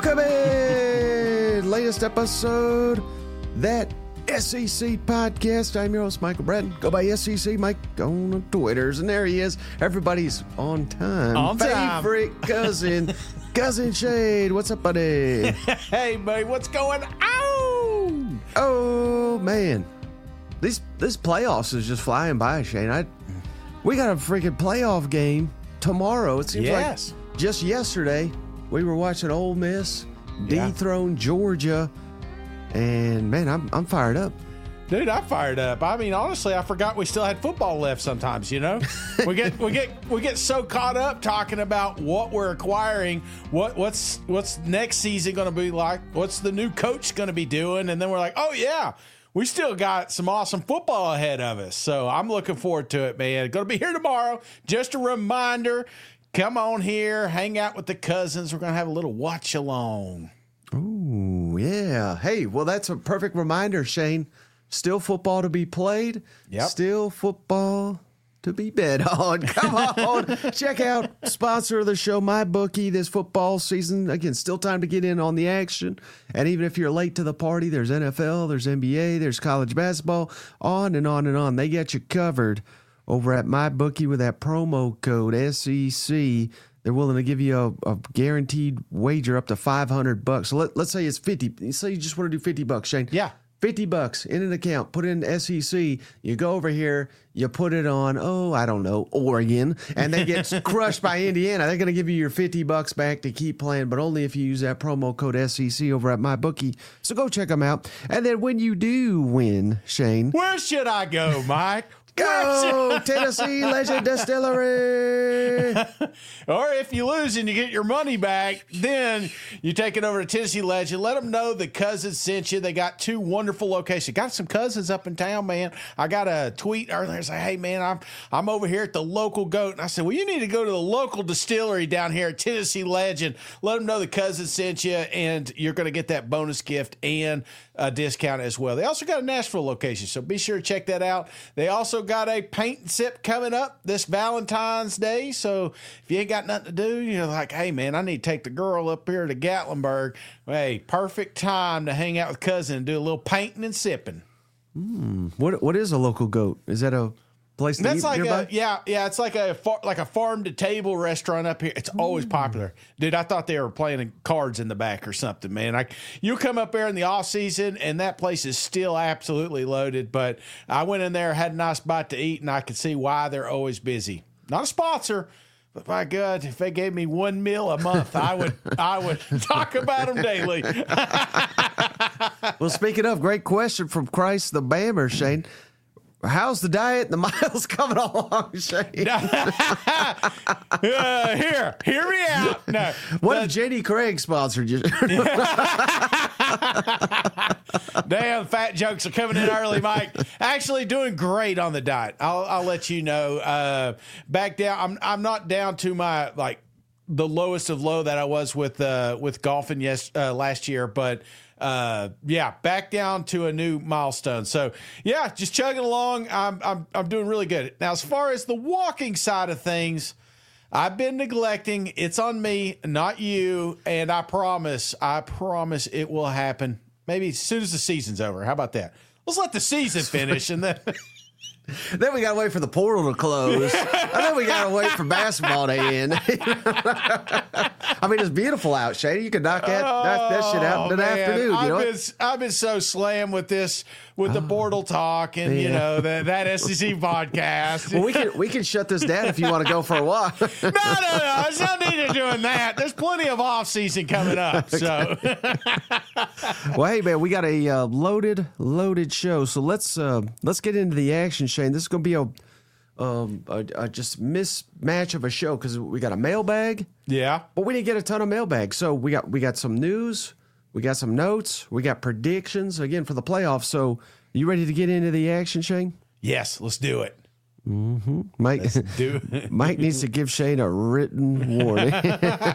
Welcome in! Latest episode, that SEC podcast. I'm your host, Michael Bratton. Go by SEC Mike on the Twitters. And there he is. Everybody's on time. On time. Favorite cousin, Cousin Shade. What's up, buddy? Hey, buddy, what's going on? Oh, man. This playoffs is just flying by, Shane. We got a freaking playoff game tomorrow. It seems like just yesterday we were watching Ole Miss dethrone Georgia, and man, I'm fired up. Dude, I'm fired up. I mean, honestly, I forgot we still had football left sometimes, you know? we get so caught up talking about what we're acquiring, what's next season going to be like, what's the new coach going to be doing, and then we're like, oh yeah, we still got some awesome football ahead of us. So I'm looking forward to it, man. Going to be here tomorrow. Just a reminder, come on here, hang out with the cousins. We're going to have a little watch along. Ooh, yeah. Hey, well, that's a perfect reminder, Shane. Still football to be played. Yep. Still football to be bet on. Come on. Check out sponsor of the show, MyBookie, this football season. Again, still time to get in on the action. And even if you're late to the party, there's NFL, there's NBA, there's college basketball, on and on and on. They got you covered over at MyBookie with that promo code SEC. They're willing to give you a guaranteed wager up to $500. So let's say it's 50. You say you just want to do $50, Shane. Yeah. $50 in an account, put in SEC, you go over here, you put it on, I don't know, Oregon, and they get crushed by Indiana. They're going to give you your $50 back to keep playing, but only if you use that promo code SEC over at MyBookie. So go check them out. And then when you do win, Shane. Where should I go, Mike? Go Tennessee Legend Distillery. Or if you lose and you get your money back, then you take it over to Tennessee Legend. Let them know the cousins sent you. They got 2 wonderful locations. Got some cousins up in town, man. I got a tweet earlier saying, hey, man, I'm over here at the local goat. And I said, well, you need to go to the local distillery down here at Tennessee Legend. Let them know the cousins sent you, and you're going to get that bonus gift and a discount as well. They also got a Nashville location, so be sure to check that out. They also got a paint and sip coming up this Valentine's Day, so if you ain't got nothing to do, you're like, hey, man, I need to take the girl up here to Gatlinburg. Hey, perfect time to hang out with cousin and do a little painting and sipping. What is a local goat? Is that a place to That's eat like nearby? it's like a farm to table restaurant up here. It's always popular, dude. I thought they were playing cards in the back or something, man. You come up there in the off season and that place is still absolutely loaded. But I went in there, had a nice bite to eat, and I could see why they're always busy. Not a sponsor, but my God, if they gave me 1 meal a month, I would talk about them daily. Well, speaking of, great question from Christ the Bammer, Shane. How's the diet and the miles coming along, Shane? Hear me out. No, what if JD Craig sponsored you? Damn, fat jokes are coming in early, Mike. Actually doing great on the diet. I'll let you know. Back down. I'm not down to my the lowest of low that I was with golfing last year, but back down to a new milestone. So yeah, just chugging along. I'm doing really good. Now, as far as the walking side of things, I've been neglecting. It's on me, not you. And I promise it will happen. Maybe as soon as the season's over. How about that? Let's let the season finish and then. Then we got to wait for the portal to close. And then we got to wait for basketball to end. I mean, it's beautiful out, Shady. You can knock that shit out in an afternoon. I've been so slammed with the portal talk and that SEC podcast. Well, we can shut this down if you want to go for a walk. No. There's no need of doing that. There's plenty of off season coming up. So, well, hey man, we got a loaded show. So let's get into the action, Shane. This is going to be a just mismatch of a show because we got a mailbag. Yeah, but we didn't get a ton of mailbags. So we got some news, we got some notes, we got predictions again for the playoffs. So you ready to get into the action, Shane? Yes, let's do it. Mm-hmm. Mike needs to give Shane a written warning. All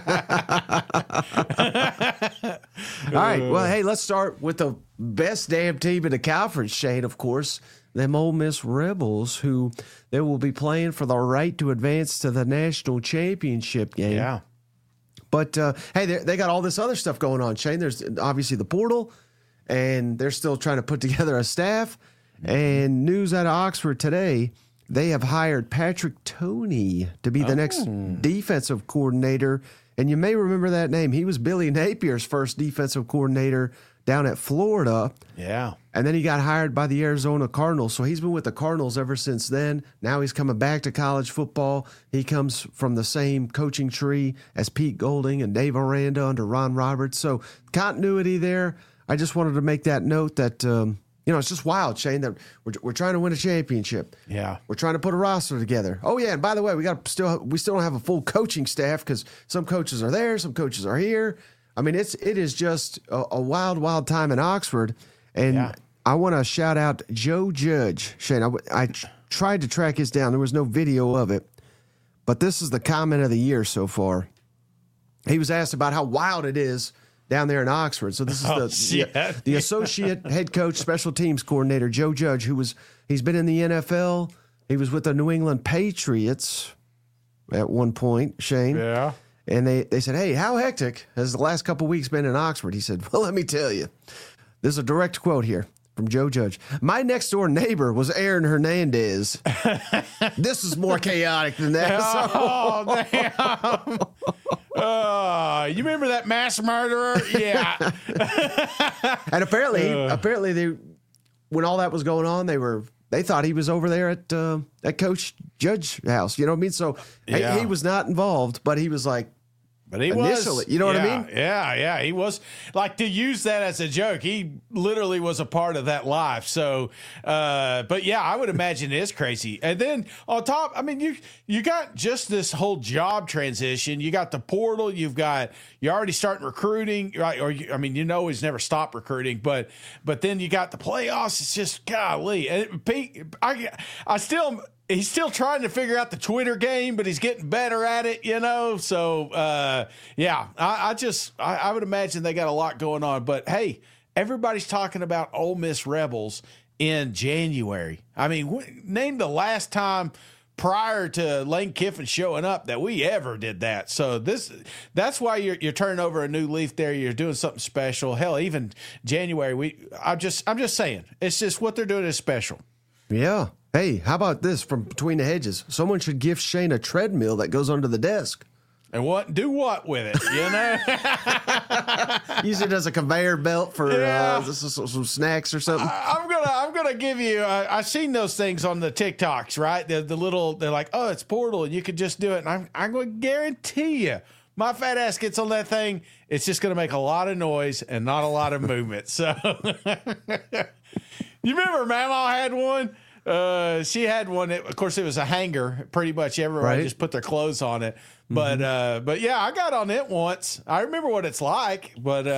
right. Well, hey, let's start with the best damn team in the conference, Shane, of course. Them Ole Miss Rebels, who they will be playing for the right to advance to the national championship game. Yeah. But, hey, they got all this other stuff going on, Shane. There's obviously the portal, and they're still trying to put together a staff. And news out of Oxford today, they have hired Patrick Toney to be the next defensive coordinator. And you may remember that name. He was Billy Napier's first defensive coordinator down at Florida. Yeah. And then he got hired by the Arizona Cardinals. So he's been with the Cardinals ever since then. Now he's coming back to college football. He comes from the same coaching tree as Pete Golding and Dave Aranda under Ron Roberts. So continuity there. I just wanted to make that note that, it's just wild, Shane, that we're trying to win a championship. Yeah. We're trying to put a roster together. Oh, yeah, and by the way, we still don't have a full coaching staff because some coaches are there, some coaches are here. I mean, it is just a wild, wild time in Oxford. And I want to shout out Joe Judge. Shane, I tried to track his down. There was no video of it. But this is the comment of the year so far. He was asked about how wild it is down there in Oxford. So this is the associate head coach, special teams coordinator, Joe Judge, he's been in the NFL. He was with the New England Patriots at one point, Shane. Yeah. And they said, hey, how hectic has the last couple of weeks been in Oxford? He said, well, let me tell you. This is a direct quote here from Joe Judge. My next door neighbor was Aaron Hernandez. This is more chaotic than that. Oh, damn. You remember that mass murderer? Yeah. And apparently they, when all that was going on, they thought he was over there at Coach Judge's house. You know what I mean? So he was not involved, but he was like, but he initially, was. You know what I mean? Yeah. He was, like, to use that as a joke, he literally was a part of that life. So, but yeah, I would imagine it is crazy. And then on top, I mean, you got just this whole job transition. You got the portal. You're already starting recruiting, right? Or he's never stopped recruiting, but then you got the playoffs. It's just golly. And Pete, he's still trying to figure out the Twitter game, but he's getting better at it, So, I would imagine they got a lot going on. But, hey, everybody's talking about Ole Miss Rebels in January. I mean, name the last time prior to Lane Kiffin showing up that we ever did that. So that's why you're turning over a new leaf there. You're doing something special. Hell, even January, I'm just saying, it's just what they're doing is special. Yeah. Hey, how about this from between the hedges? Someone should gift Shane a treadmill that goes under the desk. And do what with it, Use it as a conveyor belt for some snacks or something. I'm gonna give you. I've seen those things on the TikToks, right? They're like, oh, it's Portal, and you could just do it. And I'm going to guarantee you, my fat ass gets on that thing. It's just going to make a lot of noise and not a lot of movement. So, you remember Mama had one? She had one. Of course, it was a hanger. Pretty much everybody just put their clothes on it. But but yeah, I got on it once. I remember what it's like. But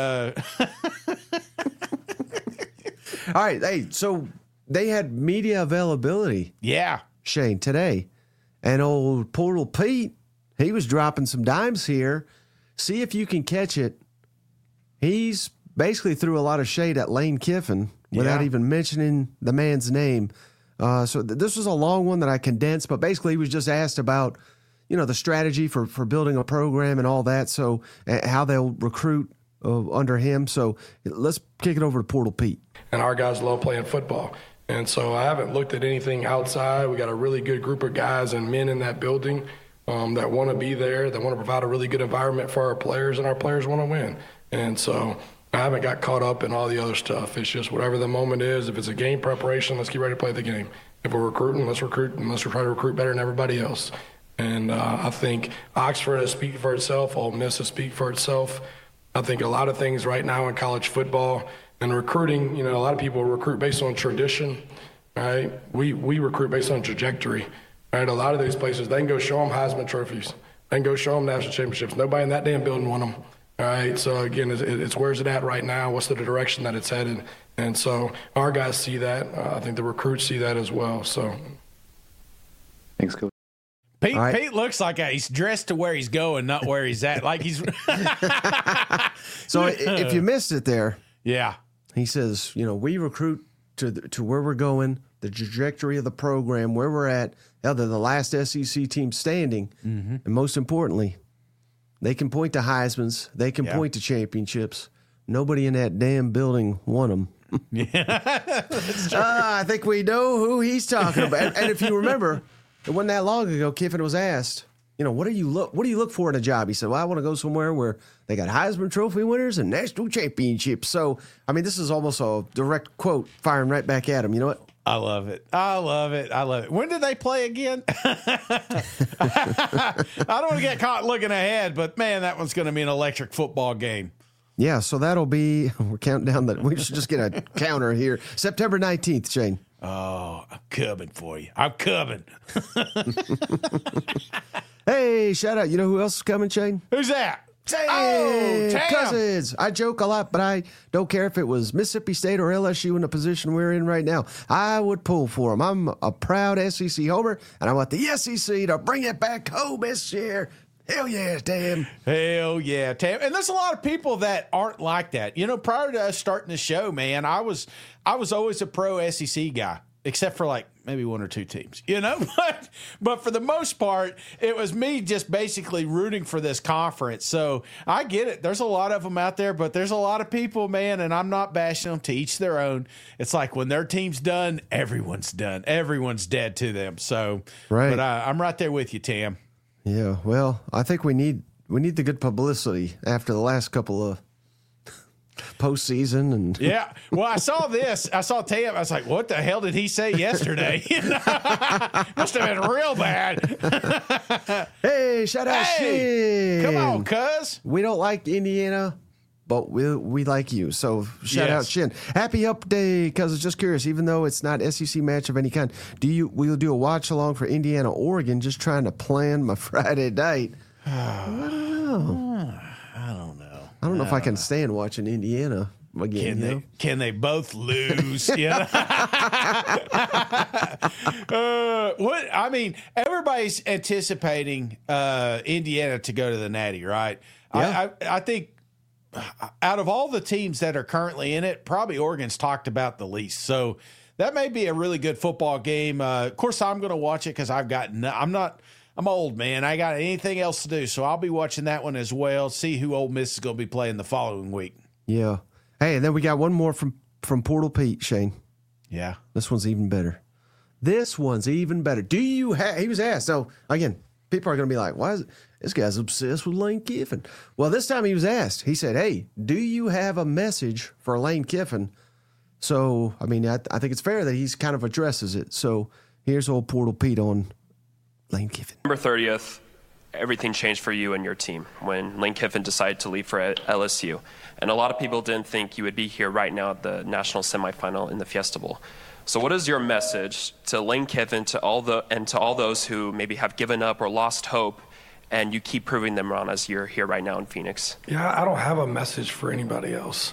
all right. Hey, so they had media availability. Yeah, Shane, today, and old Portal Pete, he was dropping some dimes here. See if you can catch it. He's basically threw a lot of shade at Lane Kiffin without even mentioning the man's name. So this was a long one that I condensed, but basically he was just asked about, the strategy for building a program and all that. So how they'll recruit under him. So let's kick it over to Portal Pete. And our guys love playing football. And so I haven't looked at anything outside. We got a really good group of guys and men in that building that want to be there, that want to provide a really good environment for our players, and our players want to win. And so I haven't got caught up in all the other stuff. It's just whatever the moment is. If it's a game preparation, let's get ready to play the game. If we're recruiting, let's recruit, and let's try to recruit better than everybody else. And I think Oxford has speak for itself. Ole Miss has speak for itself. I think a lot of things right now in college football and recruiting, a lot of people recruit based on tradition, right? We recruit based on trajectory, right? A lot of these places, they can go show them Heisman trophies. They can go show them national championships. Nobody in that damn building won them. All right, so again, it's where's it at right now? What's the direction that it's headed? And so our guys see that. I think the recruits see that as well. So, thanks, Coach. Pete looks like he's dressed to where he's going, not where he's at. Like he's. So if you missed it there, yeah, he says, we recruit to where we're going, the trajectory of the program, where we're at. They're the last SEC team standing, and most importantly, They can point to Heisman's. They can point to championships. Nobody in that damn building won them. I think we know who he's talking about. And if you remember, it wasn't that long ago, Kiffin was asked, what do you look for in a job? He said, well, I want to go somewhere where they got Heisman Trophy winners and national championships. So, I mean, this is almost a direct quote firing right back at him. You know what? I love it. I love it. When did they play again? I don't want to get caught looking ahead, but man, that one's going to be an electric football game. Yeah, so that'll be, we're counting down we should just get a counter here. September 19th, Shane. Oh, I'm coming for you. I'm coming. Hey, shout out. You know who else is coming, Shane? Who's that? Hey, Tam. Cousins. I joke a lot, but I don't care if it was Mississippi State or LSU in the position we're in right now. I would pull for them. I'm a proud SEC homer, and I want the SEC to bring it back home this year. Hell yeah, Tam. Hell yeah, Tam. And there's a lot of people that aren't like that. Prior to us starting the show, man, I was always a pro SEC guy, except for like maybe one or two teams, but for the most part, it was me just basically rooting for this conference. So I get it. There's a lot of them out there, but there's a lot of people, man, and I'm not bashing them, to each their own. It's like when their team's done, everyone's done. Everyone's dead to them. So, right. But I'm right there with you, Tam. Yeah, well, I think we need the good publicity after the last couple of postseason and yeah. Well, I saw this. I saw Tam. I was like, "What the hell did he say yesterday?" Must have been real bad. Hey, shout out Shin. Come on, cuz. We don't like Indiana, but we like you. So shout out Shin. Happy Up Day, cuz I was just curious. Even though it's not SEC match of any kind, will you do a watch along for Indiana, Oregon? Just trying to plan my Friday night. I don't know. I don't know if I can stand watching Indiana again. Can they both lose? Everybody's anticipating Indiana to go to the Natty, right? Yeah. I think out of all the teams that are currently in it, probably Oregon's talked about the least. So that may be a really good football game. Of course, I'm going to watch it because I'm old, man. I got anything else to do, so I'll be watching that one as well. See who Ole Miss is going to be playing the following week. Yeah. Hey, and then we got one more from Portal Pete, Shane. Yeah. This one's even better. He was asked. So again, people are going to be like, "Why is this guy's obsessed with Lane Kiffin?" Well, this time he was asked. He said, "Hey, do you have a message for Lane Kiffin?" So I think it's fair that he's kind of addresses it. So here's old Portal Pete on Lane Kiffin. November 30th, everything changed for you and your team when Lane Kiffin decided to leave for LSU. And a lot of people didn't think you would be here right now at the national semifinal in the Fiesta Bowl. So what is your message to Lane Kiffin, to all those who maybe have given up or lost hope, and you keep proving them wrong as you're here right now in Phoenix? Yeah, I don't have a message for anybody else.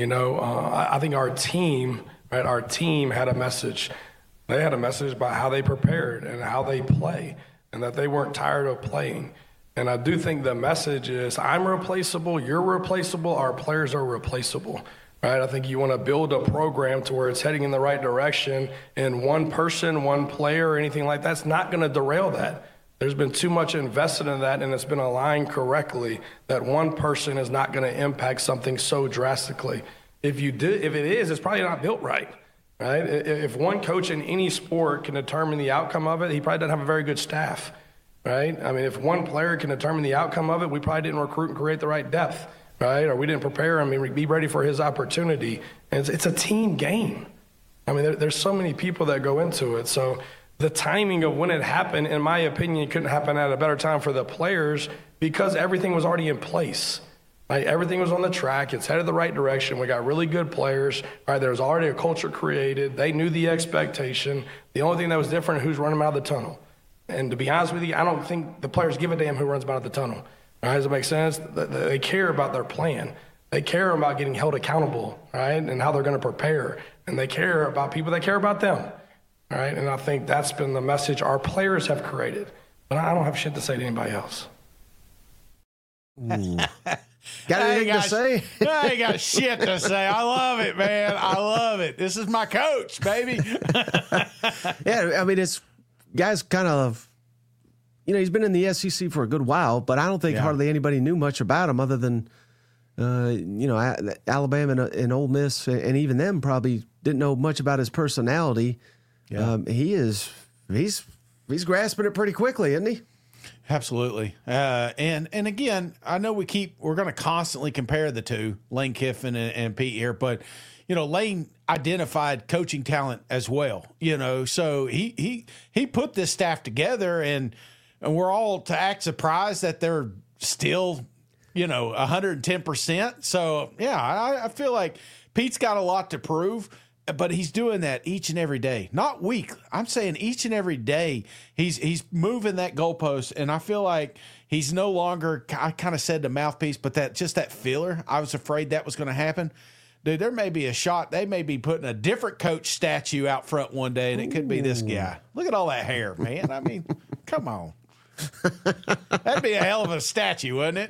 I think our team had a message. They had a message about how they prepared and how they play, and that they weren't tired of playing. And I do think the message is, I'm replaceable, you're replaceable, our players are replaceable, right? I think you want to build a program to where it's heading in the right direction, and one person, one player, or anything like that's not going to derail that. There's been too much invested in that, and it's been aligned correctly that one person is not going to impact something so drastically. If it is, it's probably not built right. Right? If one coach in any sport can determine the outcome of it, he probably doesn't have a very good staff, right? If one player can determine the outcome of it, we probably didn't recruit and create the right depth, right? Or we didn't prepare him and be ready for his opportunity. And it's a team game. There's so many people that go into it. So the timing of when it happened, in my opinion, it couldn't happen at a better time for the players because everything was already in place. Right, everything was on the track. It's headed the right direction. We got really good players. Right, there was already a culture created. They knew the expectation. The only thing that was different is who's running them out of the tunnel. And to be honest with you, I don't think the players give a damn who runs them out of the tunnel. Right, does it make sense? They care about their plan. They care about getting held accountable, right, and how they're going to prepare. And they care about people that care about them. Right, and I think that's been the message our players have created. But I don't have shit to say to anybody else. Got anything to say? I ain't got shit to say. I love it, man. I love it. This is my coach, baby. Yeah, it's guys kind of he's been in the SEC for a good while, but I don't think hardly anybody knew much about him other than, Alabama and Ole Miss, and even them probably didn't know much about his personality. Yeah. He's grasping it pretty quickly, isn't he? Absolutely. And again, I know we're going to constantly compare the two, Lane Kiffin and Pete here, but Lane identified coaching talent as well, so he put this staff together, and we're all to act surprised that they're still, 110%. So yeah, I feel like Pete's got a lot to prove, but he's doing that each and every day, not weekly. I'm saying each and every day he's moving that goalpost, and I feel like he's no longer, I kind of said the mouthpiece, but that filler. I was afraid that was going to happen. Dude, there may be a shot. They may be putting a different coach statue out front one day, and it could be this guy. Look at all that hair, man. I mean, come on. That'd be a hell of a statue, wouldn't it?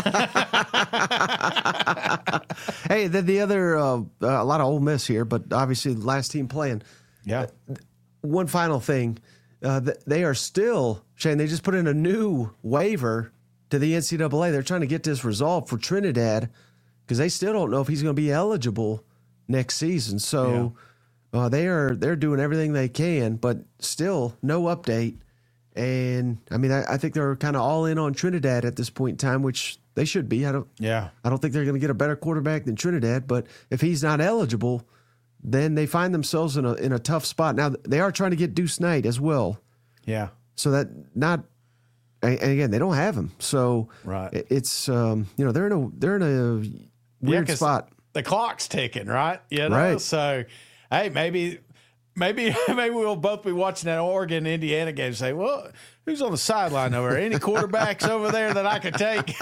Hey, the other, a lot of Ole Miss here, but obviously the last team playing. Yeah. One final thing. They are still, Shane, they just put in a new waiver to the NCAA. They're trying to get this resolved for Trinidad, because they still don't know if he's going to be eligible next season. So they're doing everything they can, but still no update. And I mean, I think they're kind of all in on Trinidad at this point in time, which they should be. I don't think they're going to get a better quarterback than Trinidad, but if he's not eligible, then they find themselves in a tough spot. Now they are trying to get Deuce Knight as well. Yeah. So that and again, they don't have him. So it's they're in a weird spot. The clock's ticking, right? Right. So, hey, maybe we'll both be watching that Oregon Indiana game and say, well, who's on the sideline over there? Any quarterbacks over there that I could take?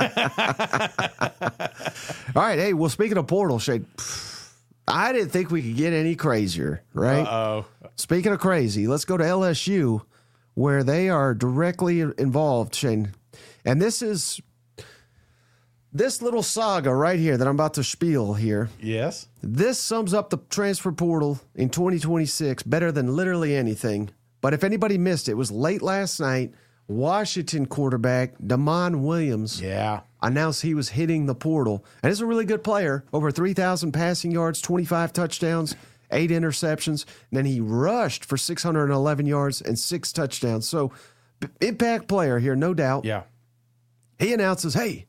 All right. Hey, well, speaking of portal, Shane, I didn't think we could get any crazier, right? Uh-oh. Speaking of crazy, let's go to LSU, where they are directly involved, Shane. And this little saga right here that I'm about to spiel here. Yes. This sums up the transfer portal in 2026 better than literally anything. But if anybody missed it was late last night. Washington quarterback Damon Williams announced he was hitting the portal. And he's a really good player. Over 3,000 passing yards, 25 touchdowns, 8 interceptions. And then he rushed for 611 yards and 6 touchdowns. So impact player here, no doubt. Yeah. He announces, hey,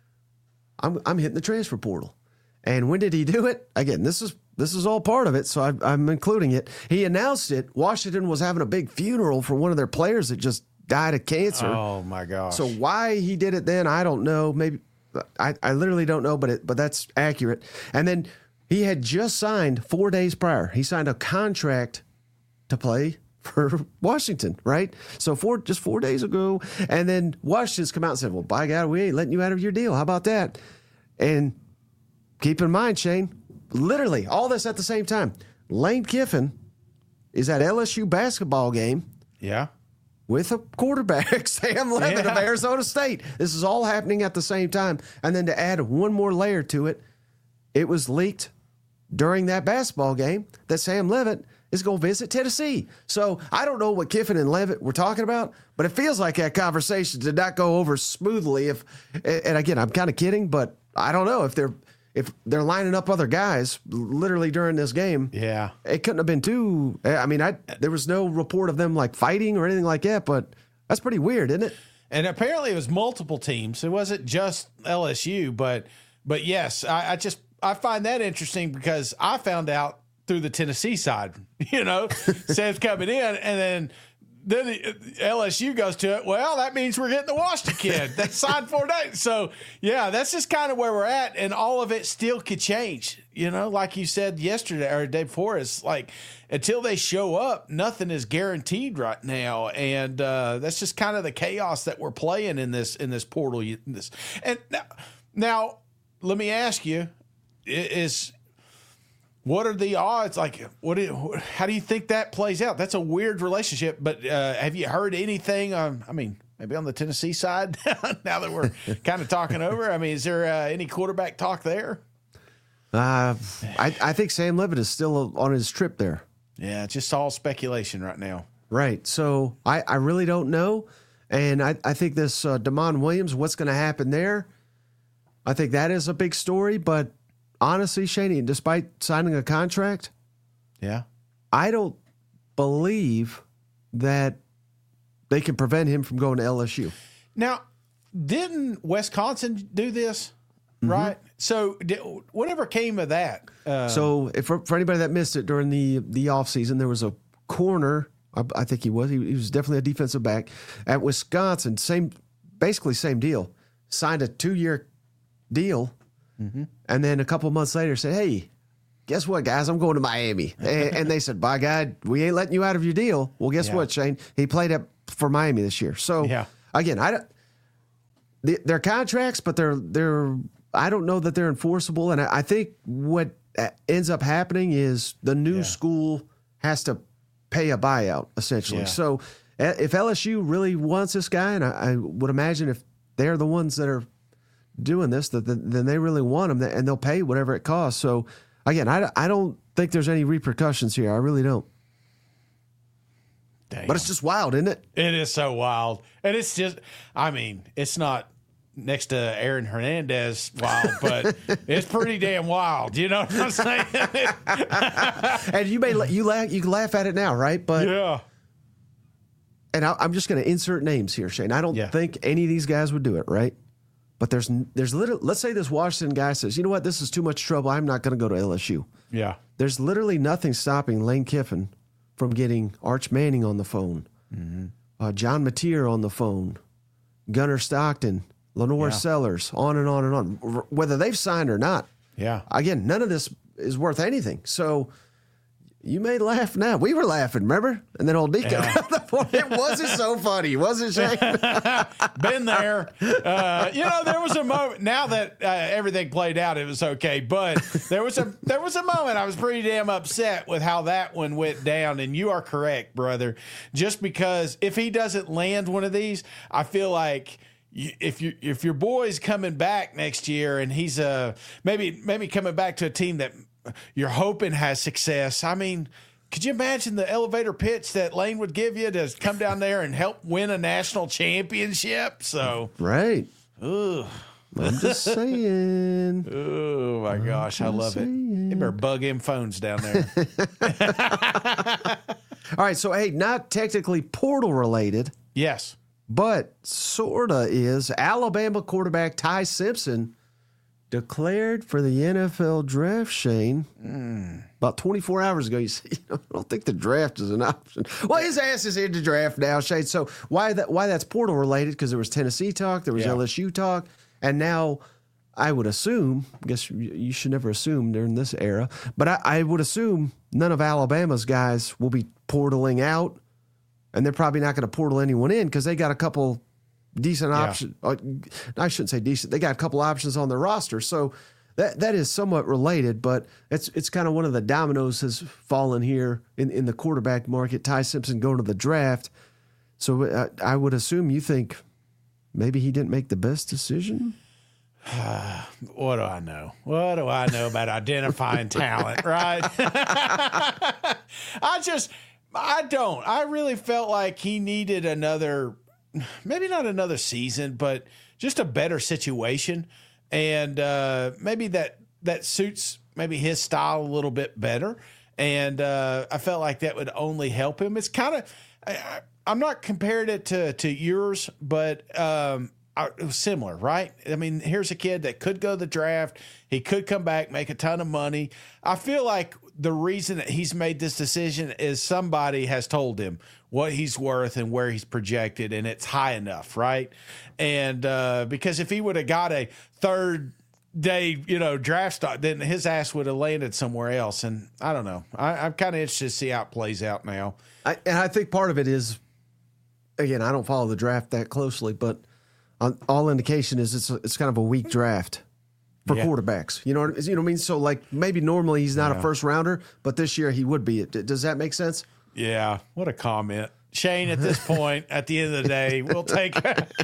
I'm hitting the transfer portal. And when did he do it? Again, this is all part of it, so I'm including it. He announced it. Washington was having a big funeral for one of their players that just died of cancer. Oh, my gosh. So why he did it then, I don't know. Maybe I literally don't know, but that's accurate. And then he had just signed 4 days prior. He signed a contract to play for Washington, right? So just 4 days ago. And then Washington's come out and said, well, by God, we ain't letting you out of your deal. How about that? And keep in mind, Shane, literally all this at the same time. Lane Kiffin is at LSU basketball game. Yeah. With a quarterback, Sam Levitt of Arizona State. This is all happening at the same time. And then to add one more layer to it, it was leaked during that basketball game that Sam Levitt is going to visit Tennessee. So I don't know what Kiffin and Levitt were talking about, but it feels like that conversation did not go over smoothly. And again, I'm kind of kidding, but I don't know if they're lining up other guys literally during this game. Yeah. It couldn't have been too, I mean, there was no report of them like fighting or anything like that, but that's pretty weird, isn't it? And apparently it was multiple teams. It wasn't just LSU, but yes, I find that interesting because I found out through the Tennessee side, Sam's coming in, and then LSU goes to it. Well, that means we're getting the Washington kid that signed 4 days. So yeah, that's just kind of where we're at, and all of it still could change. Like you said yesterday or the day before, it's like until they show up, nothing is guaranteed right now, and that's just kind of the chaos that we're playing in this portal. And now, let me ask you: what are the odds? Like, how do you think that plays out? That's a weird relationship. But have you heard anything? Maybe on the Tennessee side. Now that we're kind of talking over, is there any quarterback talk there? I think Sam Levitt is still on his trip there. Yeah, it's just all speculation right now. Right. So I really don't know. And I think this Damon Williams, what's going to happen there? I think that is a big story. But honestly, Shane, despite signing a contract, Yeah. I don't believe that they can prevent him from going to LSU. Now, didn't Wisconsin do this? Right. So whatever came of that? So for anybody that missed it during the offseason, there was a corner. I think he was definitely a defensive back at Wisconsin. Basically same deal. Signed a 2-year deal, and then a couple months later said, "Hey, guess what, guys? I'm going to Miami." And they said, "By God, we ain't letting you out of your deal." Well, guess what, Shane? He played for Miami this year. So again, they're contracts, but they're I don't know that they're enforceable. And I think what ends up happening is the new school has to pay a buyout, essentially. Yeah. So if LSU really wants this guy, and I would imagine if they're the ones that are doing this, then they really want him, and they'll pay whatever it costs. So again, I don't think there's any repercussions here. I really don't. Damn. But it's just wild, isn't it? It is so wild. And it's just, I mean, it's not next to Aaron Hernandez wild, but it's pretty damn wild. You know what I'm saying? And you can laugh at it now, right? But Yeah. And I'm just going to insert names here, Shane. I don't think any of these guys would do it, right? But there's literally, let's say this Washington guy says, "You know what? This is too much trouble. I'm not going to go to LSU." Yeah. There's literally nothing stopping Lane Kiffin from getting Arch Manning on the phone, John Mateer on the phone, Gunnar Stockton, Lenore Sellers, on and on and on, whether they've signed or not. Yeah. Again, none of this is worth anything. So you may laugh now. We were laughing, remember? And then old Deacon, it wasn't so funny, was it, Shane? Been there. There was a moment. Now that everything played out, it was okay. But there was a moment I was pretty damn upset with how that one went down. And you are correct, brother. Just because if he doesn't land one of these, I feel like if your boy's coming back next year and he's maybe coming back to a team that you're hoping has success. I mean, could you imagine the elevator pitch that Lane would give you to come down there and help win a national championship? So right. Ugh. I'm just saying. Oh my gosh, I love it. You better bug him phones down there. All right, so hey, not technically portal related. Yes. But sorta is. Alabama quarterback Ty Simpson declared for the NFL draft, Shane. About 24 hours ago, you said, I don't think the draft is an option. Well, his ass is in the draft now, Shane. So why that's portal related? Because there was Tennessee talk, there was LSU talk, and now I would assume, I guess you should never assume during this era, but I would assume none of Alabama's guys will be portaling out, and they're probably not going to portal anyone in because they got a couple decent options. I shouldn't say decent. They got a couple options on their roster. So that is somewhat related, but it's kind of one of the dominoes has fallen here in the quarterback market. Ty Simpson going to the draft. So I would assume you think maybe he didn't make the best decision? What do I know? What do I know about identifying talent, right? I really felt like he needed another, maybe not another season, but just a better situation. And maybe that suits maybe his style a little bit better. And I felt like that would only help him. It's kind of, I'm not comparing it to yours, but it was similar, right? I mean, here's a kid that could go to the draft. He could come back, make a ton of money. I feel like the reason that he's made this decision is somebody has told him what he's worth and where he's projected, and it's high enough, right? And because if he would have got a third day, draft stock, then his ass would have landed somewhere else. And I don't know. I'm kind of interested to see how it plays out now. I think part of it is, again, I don't follow the draft that closely, but all indication is it's kind of a weak draft for quarterbacks. You know what I mean? So like maybe normally he's not a first rounder, but this year he would be. Does that make sense? Yeah. What a comment. Shane, at this point, at the end of the day, we'll take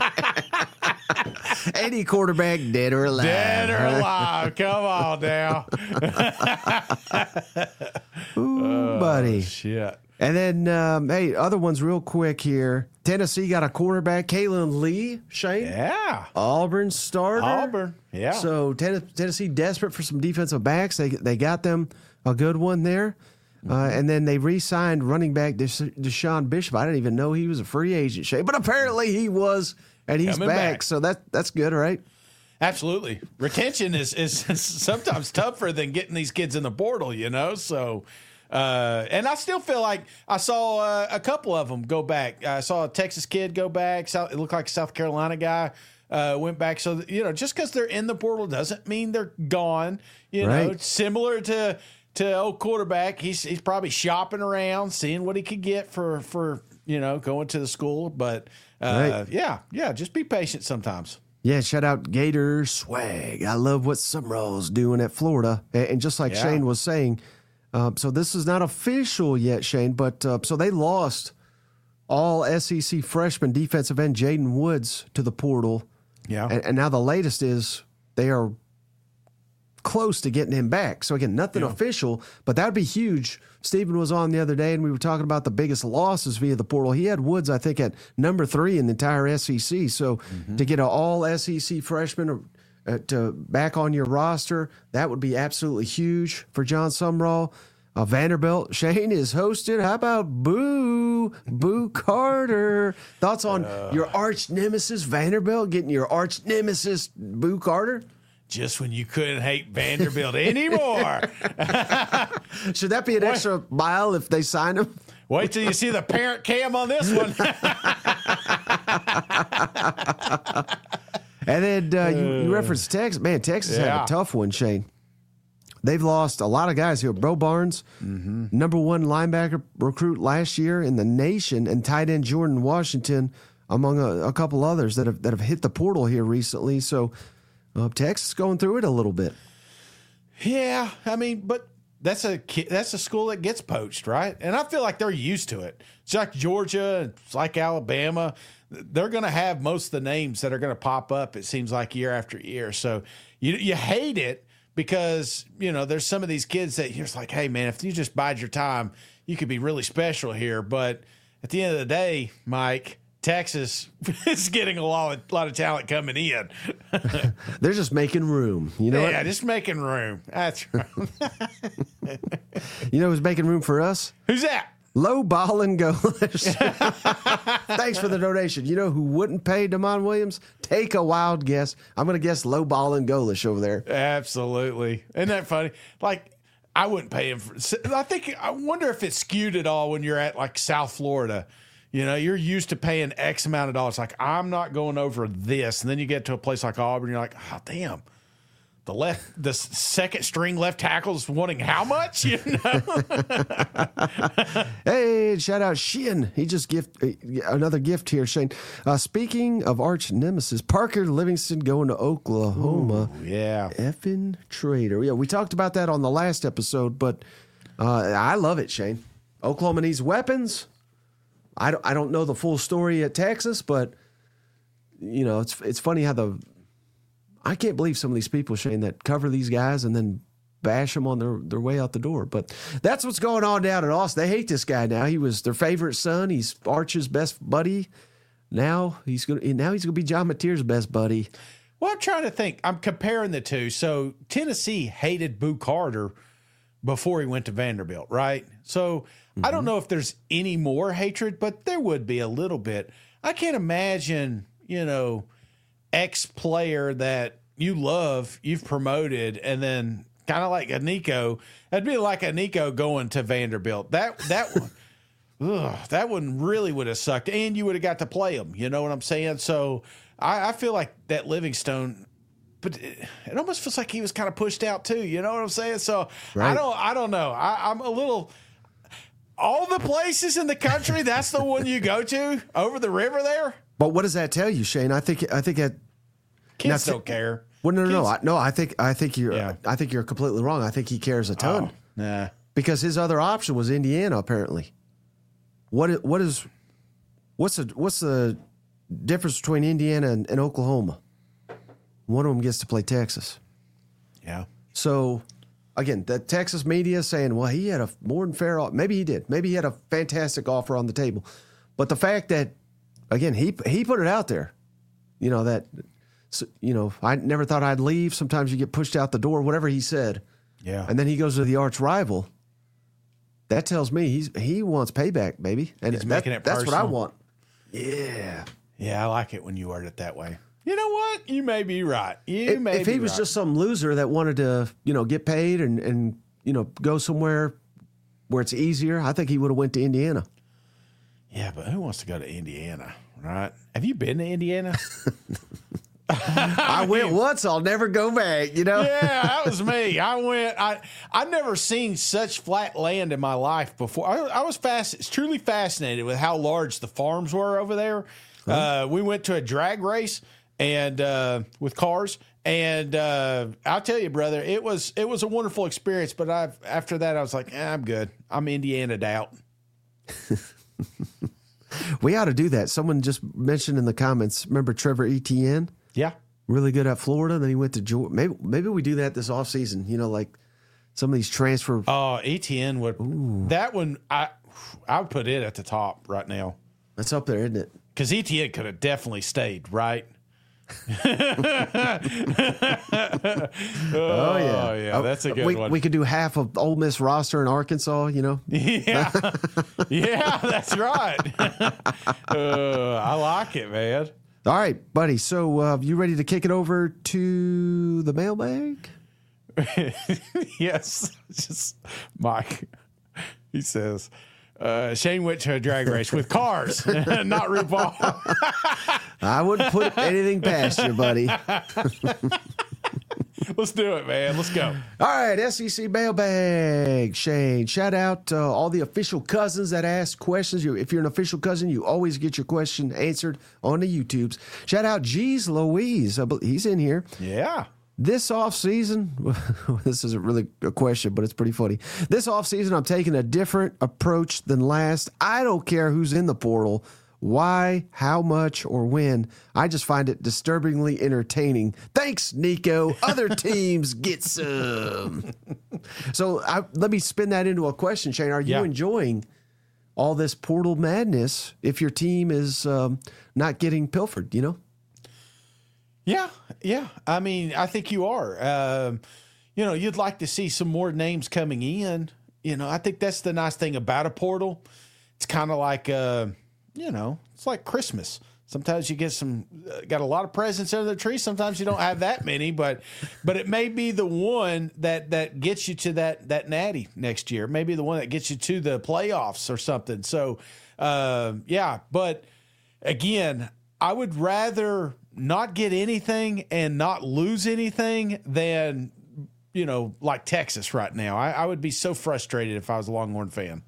any quarterback, dead or alive. Dead or alive. Come on now. Ooh, buddy. Shit. And then, hey, other ones real quick here. Tennessee got a quarterback, Kalen Lee, Shane. Yeah. Auburn starter. Auburn, yeah. So Tennessee desperate for some defensive backs. They got them a good one there. And then they re-signed running back Deshaun Bishop. I didn't even know he was a free agent, Shane, but apparently he was, and he's back. So that's good, right? Absolutely. Retention is sometimes tougher than getting these kids in the portal, So, and I still feel like I saw a couple of them go back. I saw a Texas kid go back. It looked like a South Carolina guy went back. So, just because they're in the portal doesn't mean they're gone. Right. Similar to old quarterback, he's probably shopping around, seeing what he could get for going to the school. But Right. yeah, just be patient sometimes. Yeah, shout out Gator Swag. I love what Summerall's doing at Florida. And just like Shane was saying, so this is not official yet, Shane, but so they lost all SEC freshman defensive end Jaden Woods to the portal. Yeah. And now the latest is they are close to getting him back. So again, nothing official, but that would be huge. Stephen was on the other day and we were talking about the biggest losses via the portal. He had Woods, I think, at number 3 in the entire SEC. So to get an all SEC freshman to back on your roster, that would be absolutely huge for John Sumrall. Vanderbilt, Shane is hosted. How about Boo Carter? Thoughts on your arch nemesis Vanderbilt getting your arch nemesis Boo Carter? Just when you couldn't hate Vanderbilt anymore. Should that be an extra mile if they sign him? Wait till you see the parent cam on this one. And then you referenced Texas. Man, Texas had a tough one, Shane. They've lost a lot of guys here. Bro Barnes, number 1 linebacker recruit last year in the nation, and tight end Jordan Washington, among a couple others that have hit the portal here recently. So Texas going through it a little bit. Yeah, I mean, but that's a school that gets poached, right? And I feel like they're used to it. It's like Georgia, it's like Alabama. They're going to have most of the names that are going to pop up, it seems like, year after year. So you hate it because, there's some of these kids that you're just like, hey, man, if you just bide your time, you could be really special here. But at the end of the day, Mike, Texas is getting a lot of talent coming in. They're just making room. You know Yeah, just making room. That's right. You know who's making room for us? Who's that? Low Ball and Golish. Thanks for the donation. You know who wouldn't pay Damon Williams? Take a wild guess. I'm going to guess Low Ball and Golish over there. Absolutely. Isn't that funny? Like, I wouldn't pay him I wonder if it's skewed at all when you're at like South Florida. You're used to paying X amount of dollars. Like, I'm not going over this. And then you get to a place like Auburn, you're like, oh, damn. The second string left tackle's wanting how much? Hey, shout out Shin. He just another gift here, Shane. Speaking of arch nemesis, Parker Livingston going to Oklahoma. Ooh, yeah. Effing traitor. Yeah, we talked about that on the last episode, but I love it, Shane. Oklahoma needs weapons. I don't know the full story at Texas, but it's funny how I can't believe some of these people, Shane, that cover these guys and then bash them on their way out the door. But that's what's going on down in Austin. They hate this guy now. He was their favorite son. He's Arch's best buddy. Now he's gonna be John Mateer's best buddy. Well, I'm trying to think. I'm comparing the two. So Tennessee hated Boo Carter before he went to Vanderbilt, right? So I don't know if there's any more hatred, but there would be a little bit. I can't imagine, ex-player that you love, you've promoted, and then kind of like a Nico. That'd be like a Nico going to Vanderbilt. That one really would have sucked, and you would have got to play him. You know what I'm saying? So I feel like that Livingstone, but it almost feels like he was kind of pushed out too. You know what I'm saying? So right. I don't know. I'm a little. All the places in the country, that's the one you go to over the river there. But what does that tell you, Shane? I think that kids don't care. Well, no. I think you're completely wrong. I think he cares a ton. Nah. Because his other option was Indiana, apparently. What's the difference between Indiana and Oklahoma? One of them gets to play Texas. Yeah. So, again, the Texas media saying, well, he had a more than fair offer. Maybe he did. Maybe he had a fantastic offer on the table. But the fact that, again, he put it out there, that, I never thought I'd leave. Sometimes you get pushed out the door, whatever he said. Yeah. And then he goes to the arch rival. That tells me he wants payback, baby. And He's making it that's what I personal. want. Yeah. Yeah, I like it when you word it that way. You know what? You may be right. If he was just some loser that wanted to, get paid and go somewhere where it's easier, I think he would have went to Indiana. Yeah, but who wants to go to Indiana, right? Have you been to Indiana? I went once. I'll never go back. Yeah, that was me. I went. I've never seen such flat land in my life before. I was truly fascinated with how large the farms were over there. We went to a drag race and with cars, and I'll tell you, brother, it was a wonderful experience. But after that, I was like, I'm good. I'm Indiana'd out. We ought to do that. Someone just mentioned in the comments. Remember Trevor Etienne? Yeah. Really good at Florida. Then he went to Georgia. Maybe we do that this offseason. Like some of these transfer. Oh, ETN would. Ooh. That one, I would put it at the top right now. That's up there, isn't it? Because ETN could have definitely stayed, right? Oh yeah, that's a good one. We could do half of Ole Miss roster in Arkansas. Yeah, that's right. I like it, man. All right, buddy. So you ready to kick it over to the mailbag? Yes. Just Mike. He says, Shane went to a drag race with cars, not RuPaul. I wouldn't put anything past you, buddy. Let's do it, man. Let's go. All right, SEC mailbag, Shane. Shout out to all the official cousins that ask questions. If you're an official cousin, you always get your question answered on the YouTubes. Shout out G's Louise. He's in here. Yeah. This offseason, this isn't really a question, but it's pretty funny. This offseason, I'm taking a different approach than last. I don't care who's in the portal, why, how much, or when. I just find it disturbingly entertaining. Thanks, Nico. Other teams get some. So let me spin that into a question, Shane. Are you enjoying all this portal madness if your team is not getting pilfered, Yeah. I mean, I think you are. You'd like to see some more names coming in. I think that's the nice thing about a portal. It's kind of like, it's like Christmas. Sometimes you get got a lot of presents under the tree. Sometimes you don't have that many, but it may be the one that gets you to that natty next year. Maybe the one that gets you to the playoffs or something. So, but again, I would rather not get anything and not lose anything than, like Texas right now. I would be so frustrated if I was a Longhorn fan.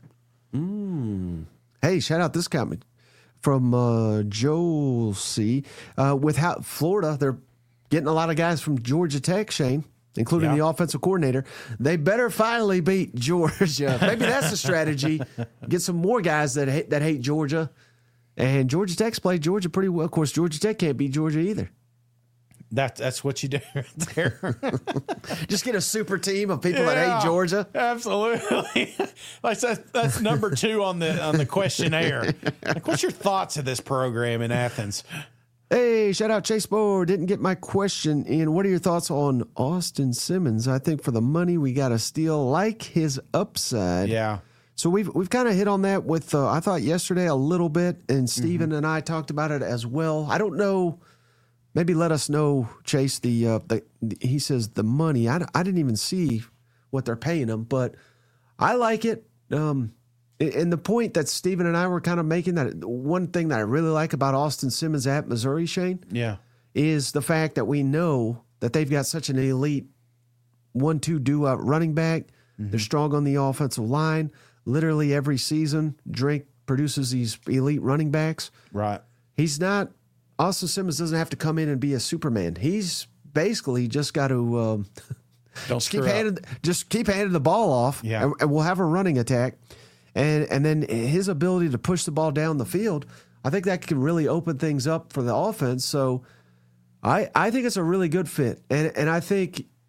Hey, shout out this comment from Joel C. With how Florida, they're getting a lot of guys from Georgia Tech, Shane, including the offensive coordinator. They better finally beat Georgia. Maybe that's the strategy. Get some more guys that hate Georgia. And Georgia Tech's played Georgia pretty well. Of course, Georgia Tech can't beat Georgia either. That's what you do right there. Just get a super team of people that hate Georgia. Absolutely. Like that's number 2 on the questionnaire. Like, what's your thoughts of this program in Athens? Hey, shout out Chase Bohr. Didn't get my question in. What are your thoughts on Austin Simmons? I think for the money we got to steal, like his upside. Yeah. So we've kind of hit on that with I thought yesterday a little bit, and Steven and I talked about it as well. I don't know. Maybe let us know, Chase. He says the money. I didn't even see what they're paying him, but I like it. And the point that Steven and I were kind of making, that one thing that I really like about Austin Simmons at Missouri, Shane, is the fact that we know that they've got such an elite 1-2 duo running back. They're strong on the offensive line. Literally every season, Drake produces these elite running backs. Right. Austin Simmons doesn't have to come in and be a Superman. He's basically just got to keep handing the ball off, and we'll have a running attack. And then his ability to push the ball down the field, I think that can really open things up for the offense. So I think it's a really good fit. And I think,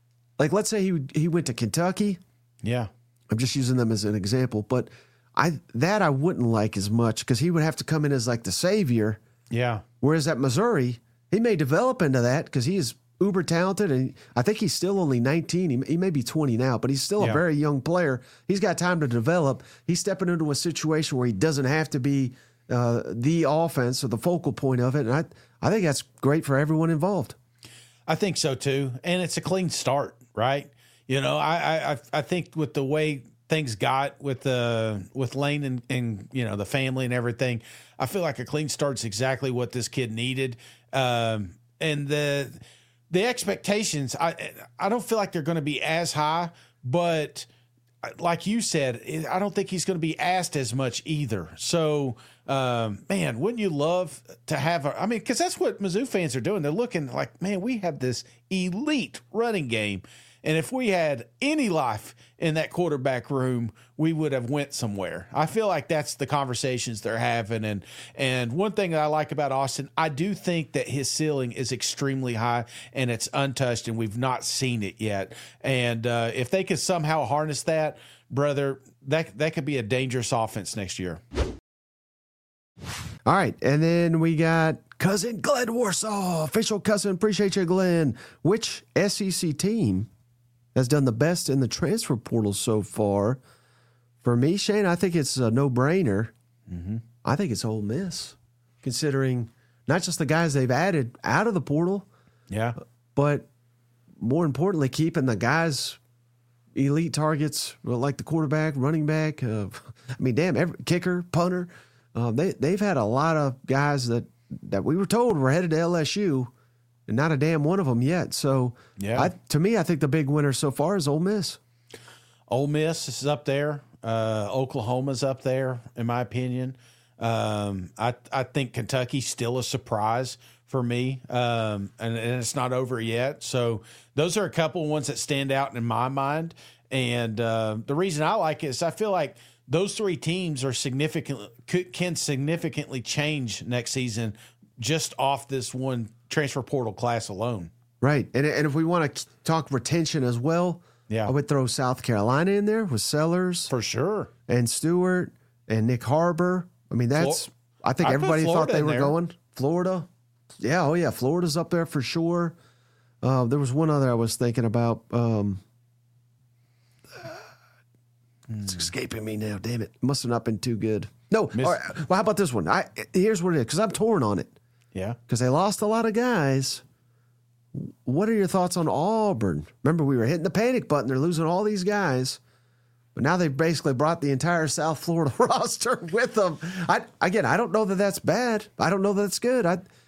like let's say he went to Kentucky. Yeah. I'm just using them as an example, but I wouldn't like as much because he would have to come in as like the savior. Yeah. Whereas at Missouri, he may develop into that because he is uber talented, and I think he's still only 19. He may be 20 now, but he's still a very young player. He's got time to develop. He's stepping into a situation where he doesn't have to be the offense or the focal point of it, and I think that's great for everyone involved. I think so too, and it's a clean start, right? You know, I think with the way things got with Lane and you know the family and everything, I feel like a clean start's exactly what this kid needed. And the expectations, I don't feel like they're going to be as high, but like you said, I don't think he's going to be asked as much either. So, man, wouldn't you love to have because that's what Mizzou fans are doing. They're looking like, man, we have this elite running game. And if we had any life in that quarterback room, we would have went somewhere. I feel like that's the conversations they're having. And one thing that I like about Austin, I do think that his ceiling is extremely high and it's untouched, and we've not seen it yet. And if they could somehow harness that, brother, that could be a dangerous offense next year. All right, and then we got Cousin Glenn Warsaw, official cousin. Appreciate you, Glenn. Which SEC team has done the best in the transfer portal so far? For me, Shane, I think it's a no-brainer. Mm-hmm. I think it's Ole Miss, considering not just the guys they've added out of the portal, but more importantly, keeping the guys, elite targets, like the quarterback, running back. Every kicker, punter. They've had a lot of guys that we were told were headed to LSU, and not a damn one of them yet. So, to me, I think the big winner so far is Ole Miss. Ole Miss is up there. Oklahoma's up there, in my opinion. I think Kentucky's still a surprise for me, and it's not over yet. So those are a couple ones that stand out in my mind. And the reason I like it is I feel like those three teams are can significantly change next season just off this one transfer portal class alone. Right. And if we want to talk retention as well, I would throw South Carolina in there with Sellers. For sure. And Stewart and Nick Harbor. I mean, I think everybody thought they were going. Florida. Yeah, oh yeah, Florida's up there for sure. There was one other I was thinking about. It's escaping me now. Damn it. Must have not been too good. No. All right. Well, how about this one? Here's what it is, because I'm torn on it. Yeah. Because they lost a lot of guys. What are your thoughts on Auburn? Remember, we were hitting the panic button. They're losing all these guys. But now they've basically brought the entire South Florida roster with them. I don't know that that's bad. I don't know that that's good.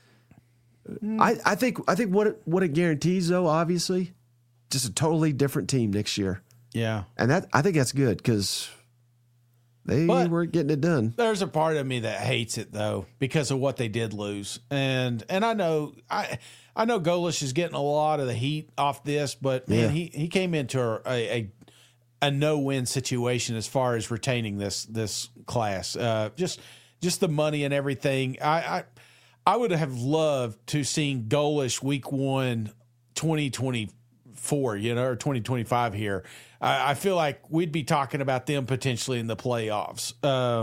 I think what it guarantees, though, obviously, just a totally different team next year. Yeah. And I think that's good because they weren't getting it done. There's a part of me that hates it, though, because of what they did lose. And I know Golish is getting a lot of the heat off this, but man, he came into a no-win situation as far as retaining this class. Just the money and everything. I would have loved to seen Golish week 1, 2024, or 2025 here. I feel like we'd be talking about them potentially in the playoffs.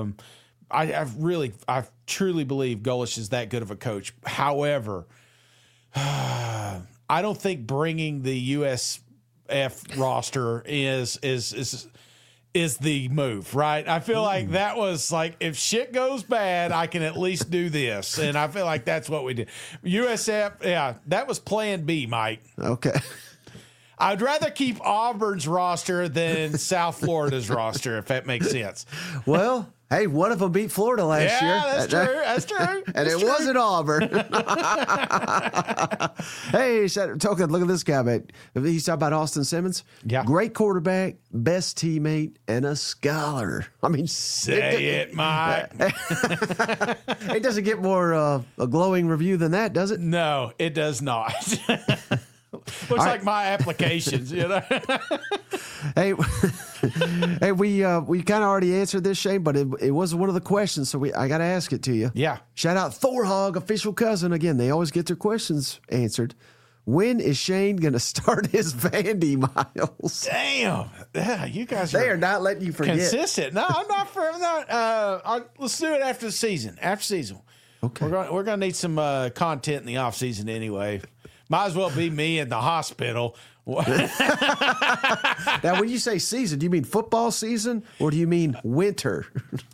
I truly believe Golish is that good of a coach. However, I don't think bringing the USF roster is the move, right? I feel like that was like, if shit goes bad, I can at least do this. And I feel like that's what we did. USF, that was plan B, Mike. Okay. I'd rather keep Auburn's roster than South Florida's roster, if that makes sense. Well, hey, one of them beat Florida last year. Yeah, that's true. And it wasn't Auburn. Hey, look at this guy, man. He's talking about Austin Simmons. Yeah. Great quarterback, best teammate, and a scholar. I mean, say it, Mike. It doesn't get more a glowing review than that, does it? No, it does not. Looks like my applications, Hey, we kind of already answered this, Shane, but it was one of the questions, so I got to ask it to you. Yeah. Shout out Thor Hog, official cousin. Again, they always get their questions answered. when is Shane going to start his Vandy miles? Damn. Yeah, you guys They are not letting you forget. consistent. No, I'm not. Let's do it after the season. After season. Okay. We're gonna need some content in the off season anyway. Might as well be me in the hospital. Now, when you say season, do you mean football season or do you mean winter?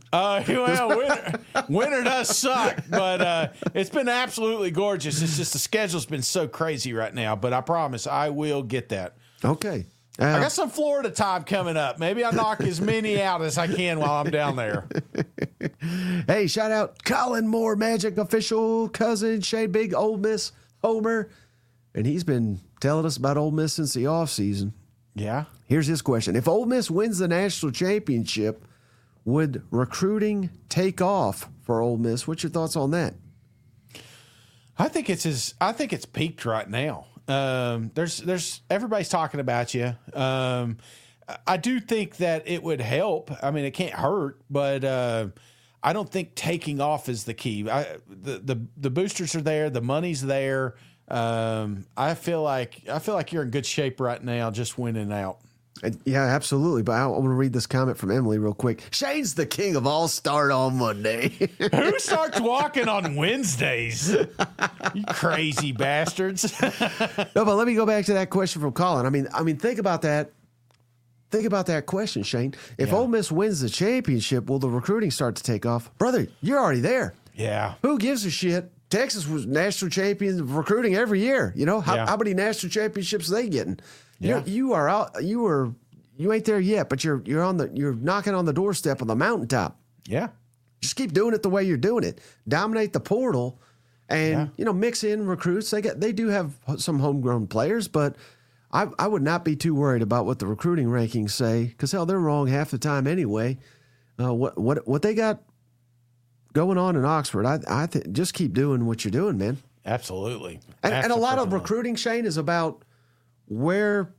Winter does suck, but it's been absolutely gorgeous. It's just the schedule's been so crazy right now. But I promise I will get that. Okay. I got some Florida time coming up. Maybe I'll knock as many out as I can while I'm down there. Hey, shout out Colin Moore, Magic official cousin, Shane Big Ole Miss homer. And he's been telling us about Ole Miss since the offseason. Yeah. Here's his question. If Ole Miss wins the national championship, would recruiting take off for Ole Miss? What's your thoughts on that? I think it's peaked right now. There's everybody's talking about you. I do think that it would help. I mean, it can't hurt, but I don't think taking off is the key. The boosters are there, the money's there. I feel like you're in good shape right now, just winning out. Yeah, absolutely. But I want to read this comment from Emily real quick. Shane's the king of all start on Monday. Who starts walking on Wednesdays? You crazy bastards. No, but let me go back to that question from Colin. I mean, think about that. Think about that question, Shane. If Ole Miss wins the championship, will the recruiting start to take off? Brother, you're already there. Yeah. Who gives a shit? Texas was national champion of recruiting every year. You know, how many national championships are they getting? Yeah. You are out. You ain't there yet, but you're knocking on the doorstep of the mountaintop. Yeah. Just keep doing it the way you're doing it. Dominate the portal, and mix in recruits. They do have some homegrown players, but I would not be too worried about what the recruiting rankings say, because hell, they're wrong half the time anyway. What they got going on in Oxford, I think just keep doing what you're doing, man. Absolutely. And a lot of recruiting, Shane, is about where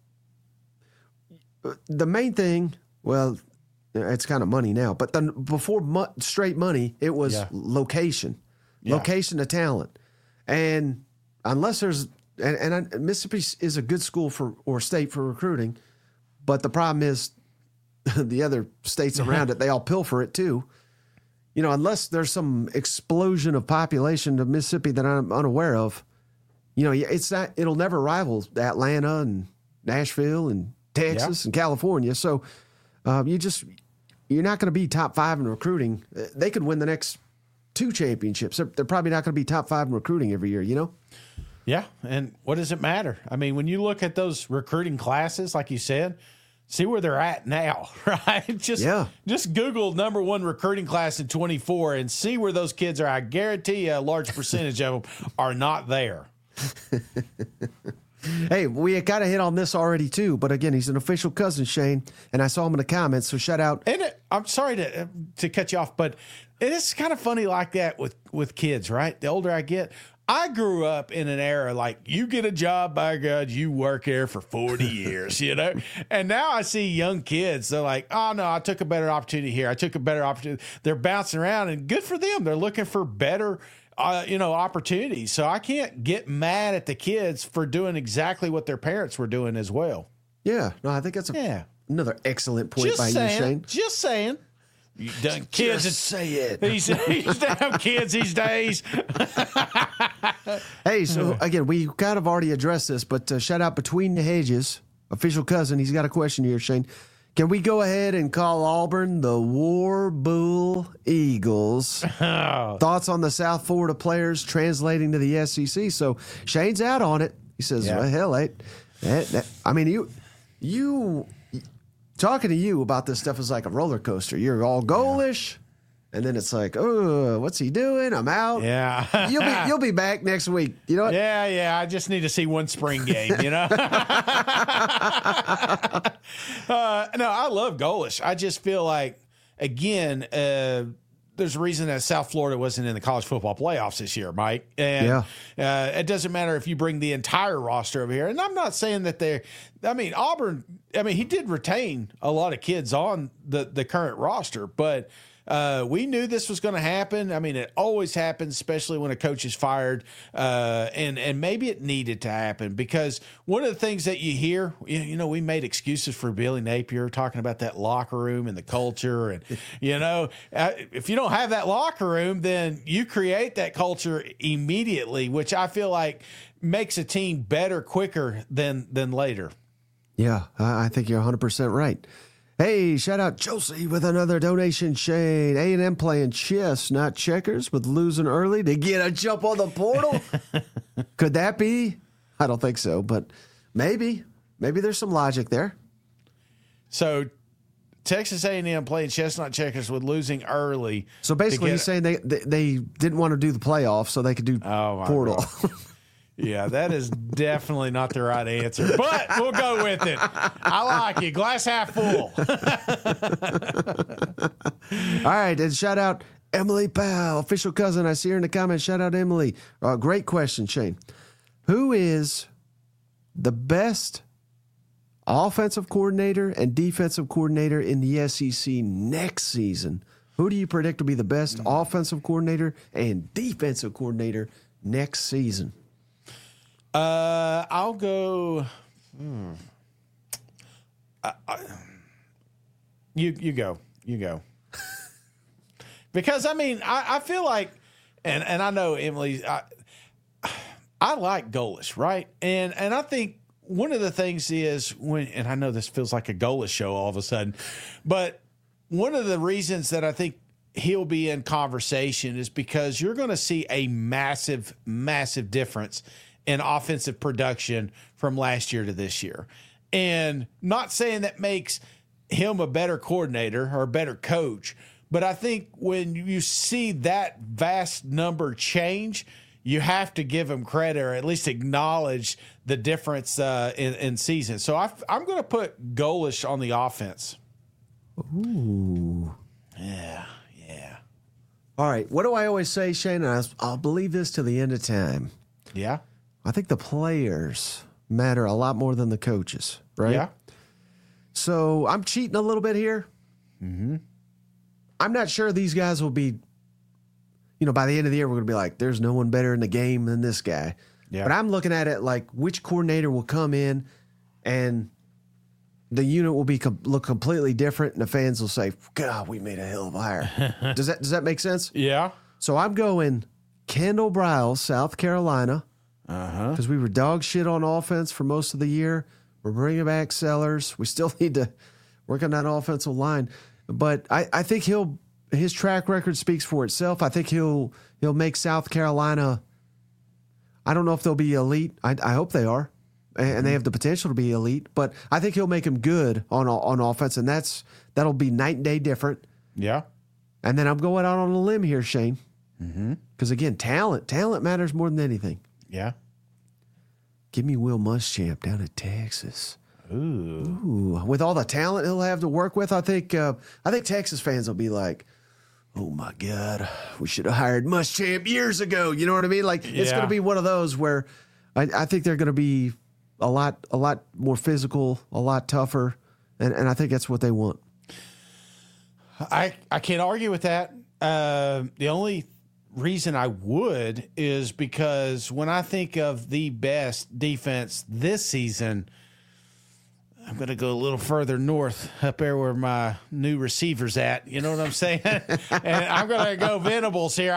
the main thing, well, it's kind of money now, but then before straight money, it was location to talent. And unless there's, and Mississippi is a good school or state for recruiting, but the problem is the other states around it, they all pilfer it too. You know, unless there's some explosion of population of Mississippi that I'm unaware of, it'll never rival Atlanta and Nashville and Texas and California. So you're not going to be top 5 in recruiting. They could win the next 2 championships. They're probably not going to be top 5 in recruiting every year, you know? Yeah. And what does it matter? I mean, when you look at those recruiting classes, like you said, see where they're at now, right? Just Google number 1 recruiting class in 24 and see where those kids are. I guarantee you a large percentage of them are not there. Hey, we kind of hit on this already too, but again, he's an official cousin, Shane, and I saw him in the comments, so shout out. And I'm sorry to cut you off, but it is kind of funny like that with kids, right? The older I get, I grew up in an era like you get a job, by God, you work there for 40 years, you know? And now I see young kids, they're like, oh no, I took a better opportunity here. I took a better opportunity. They're bouncing around, and good for them. They're looking for better opportunities. So I can't get mad at the kids for doing exactly what their parents were doing as well. Yeah. No, I think that's another excellent point by you, Shane. Just saying. You done kids. Just say it. These damn kids these days. Hey, so again, we kind of already addressed this, but shout out Between the Hedges, official cousin. He's got a question here, Shane. Can we go ahead and call Auburn the Warbull Eagles? Thoughts on the South Florida players translating to the SEC? So Shane's out on it. He says, well, hell, I mean, you talking to you about this stuff is like a roller coaster. You're all goalish, and then it's like, oh, what's he doing? I'm out. Yeah. You'll be back next week. You know what? Yeah. I just need to see one spring game, you know? No, I love goalish. I just feel like, again, there's a reason that South Florida wasn't in the college football playoffs this year, Mike. And it doesn't matter if you bring the entire roster over here. And I'm not saying that Auburn, he did retain a lot of kids on the current roster, but We knew this was going to happen. I mean, it always happens, especially when a coach is fired. And maybe it needed to happen because one of the things that you hear, we made excuses for Billy Napier talking about that locker room and the culture. And, if you don't have that locker room, then you create that culture immediately, which I feel like makes a team better quicker than later. Yeah, I think you're 100% right. Hey, shout out Chelsea with another donation. Shane, A&M playing chess, not checkers, with losing early to get a jump on the portal. Could that be? I don't think so, but maybe there's some logic there. So Texas A&M playing chess, not checkers, with losing early. So basically, he's saying they didn't want to do the playoffs so they could do portal. Yeah, that is definitely not the right answer, but we'll go with it. I like it. Glass half full. All right, and shout out Emily Powell, official cousin. I see her in the comments. Shout out Emily. Great question, Shane. Who is the best offensive coordinator and defensive coordinator in the SEC next season? Who do you predict will be the best offensive coordinator and defensive coordinator next season? I'll go. You go. Because I feel like, and I know Emily. I like Golesh, right? And I think one of the things is and I know this feels like a Golesh show all of a sudden, but one of the reasons that I think he'll be in conversation is because you're going to see a massive, massive difference in offensive production from last year to this year. And not saying that makes him a better coordinator or a better coach, but I think when you see that vast number change, you have to give him credit or at least acknowledge the difference in season. So I'm going to put Golesh on the offense. Ooh. Yeah. All right. What do I always say, Shane? I'll believe this till the end of time. Yeah. I think the players matter a lot more than the coaches, right? Yeah. So I'm cheating a little bit here. Mm-hmm. I'm not sure these guys will be, by the end of the year, we're going to be like, there's no one better in the game than this guy. Yeah. But I'm looking at it like which coordinator will come in and the unit will look completely different, and the fans will say, God, we made a hell of a hire. Does that make sense? Yeah. So I'm going Kendall Briles, South Carolina. Because we were dog shit on offense for most of the year. We're bringing back Sellers. We still need to work on that offensive line. But I think his track record speaks for itself. I think he'll make South Carolina, I don't know if they'll be elite. I hope they are. And they have the potential to be elite. But I think he'll make them good on offense. And that'll be night and day different. Yeah. And then I'm going out on a limb here, Shane. Because, again, talent matters more than anything. Yeah. Give me Will Muschamp down in Texas. Ooh. With all the talent he'll have to work with, I think Texas fans will be like, oh my God, we should have hired Muschamp years ago. You know what I mean? Like it's going to be one of those where I think they're going to be a lot more physical, a lot tougher, and I think that's what they want. I can't argue with that. The only reason I would is because when I think of the best defense this season, I'm going to go a little further north up there where my new receiver's at. You know what I'm saying? And I'm going to go Venables here.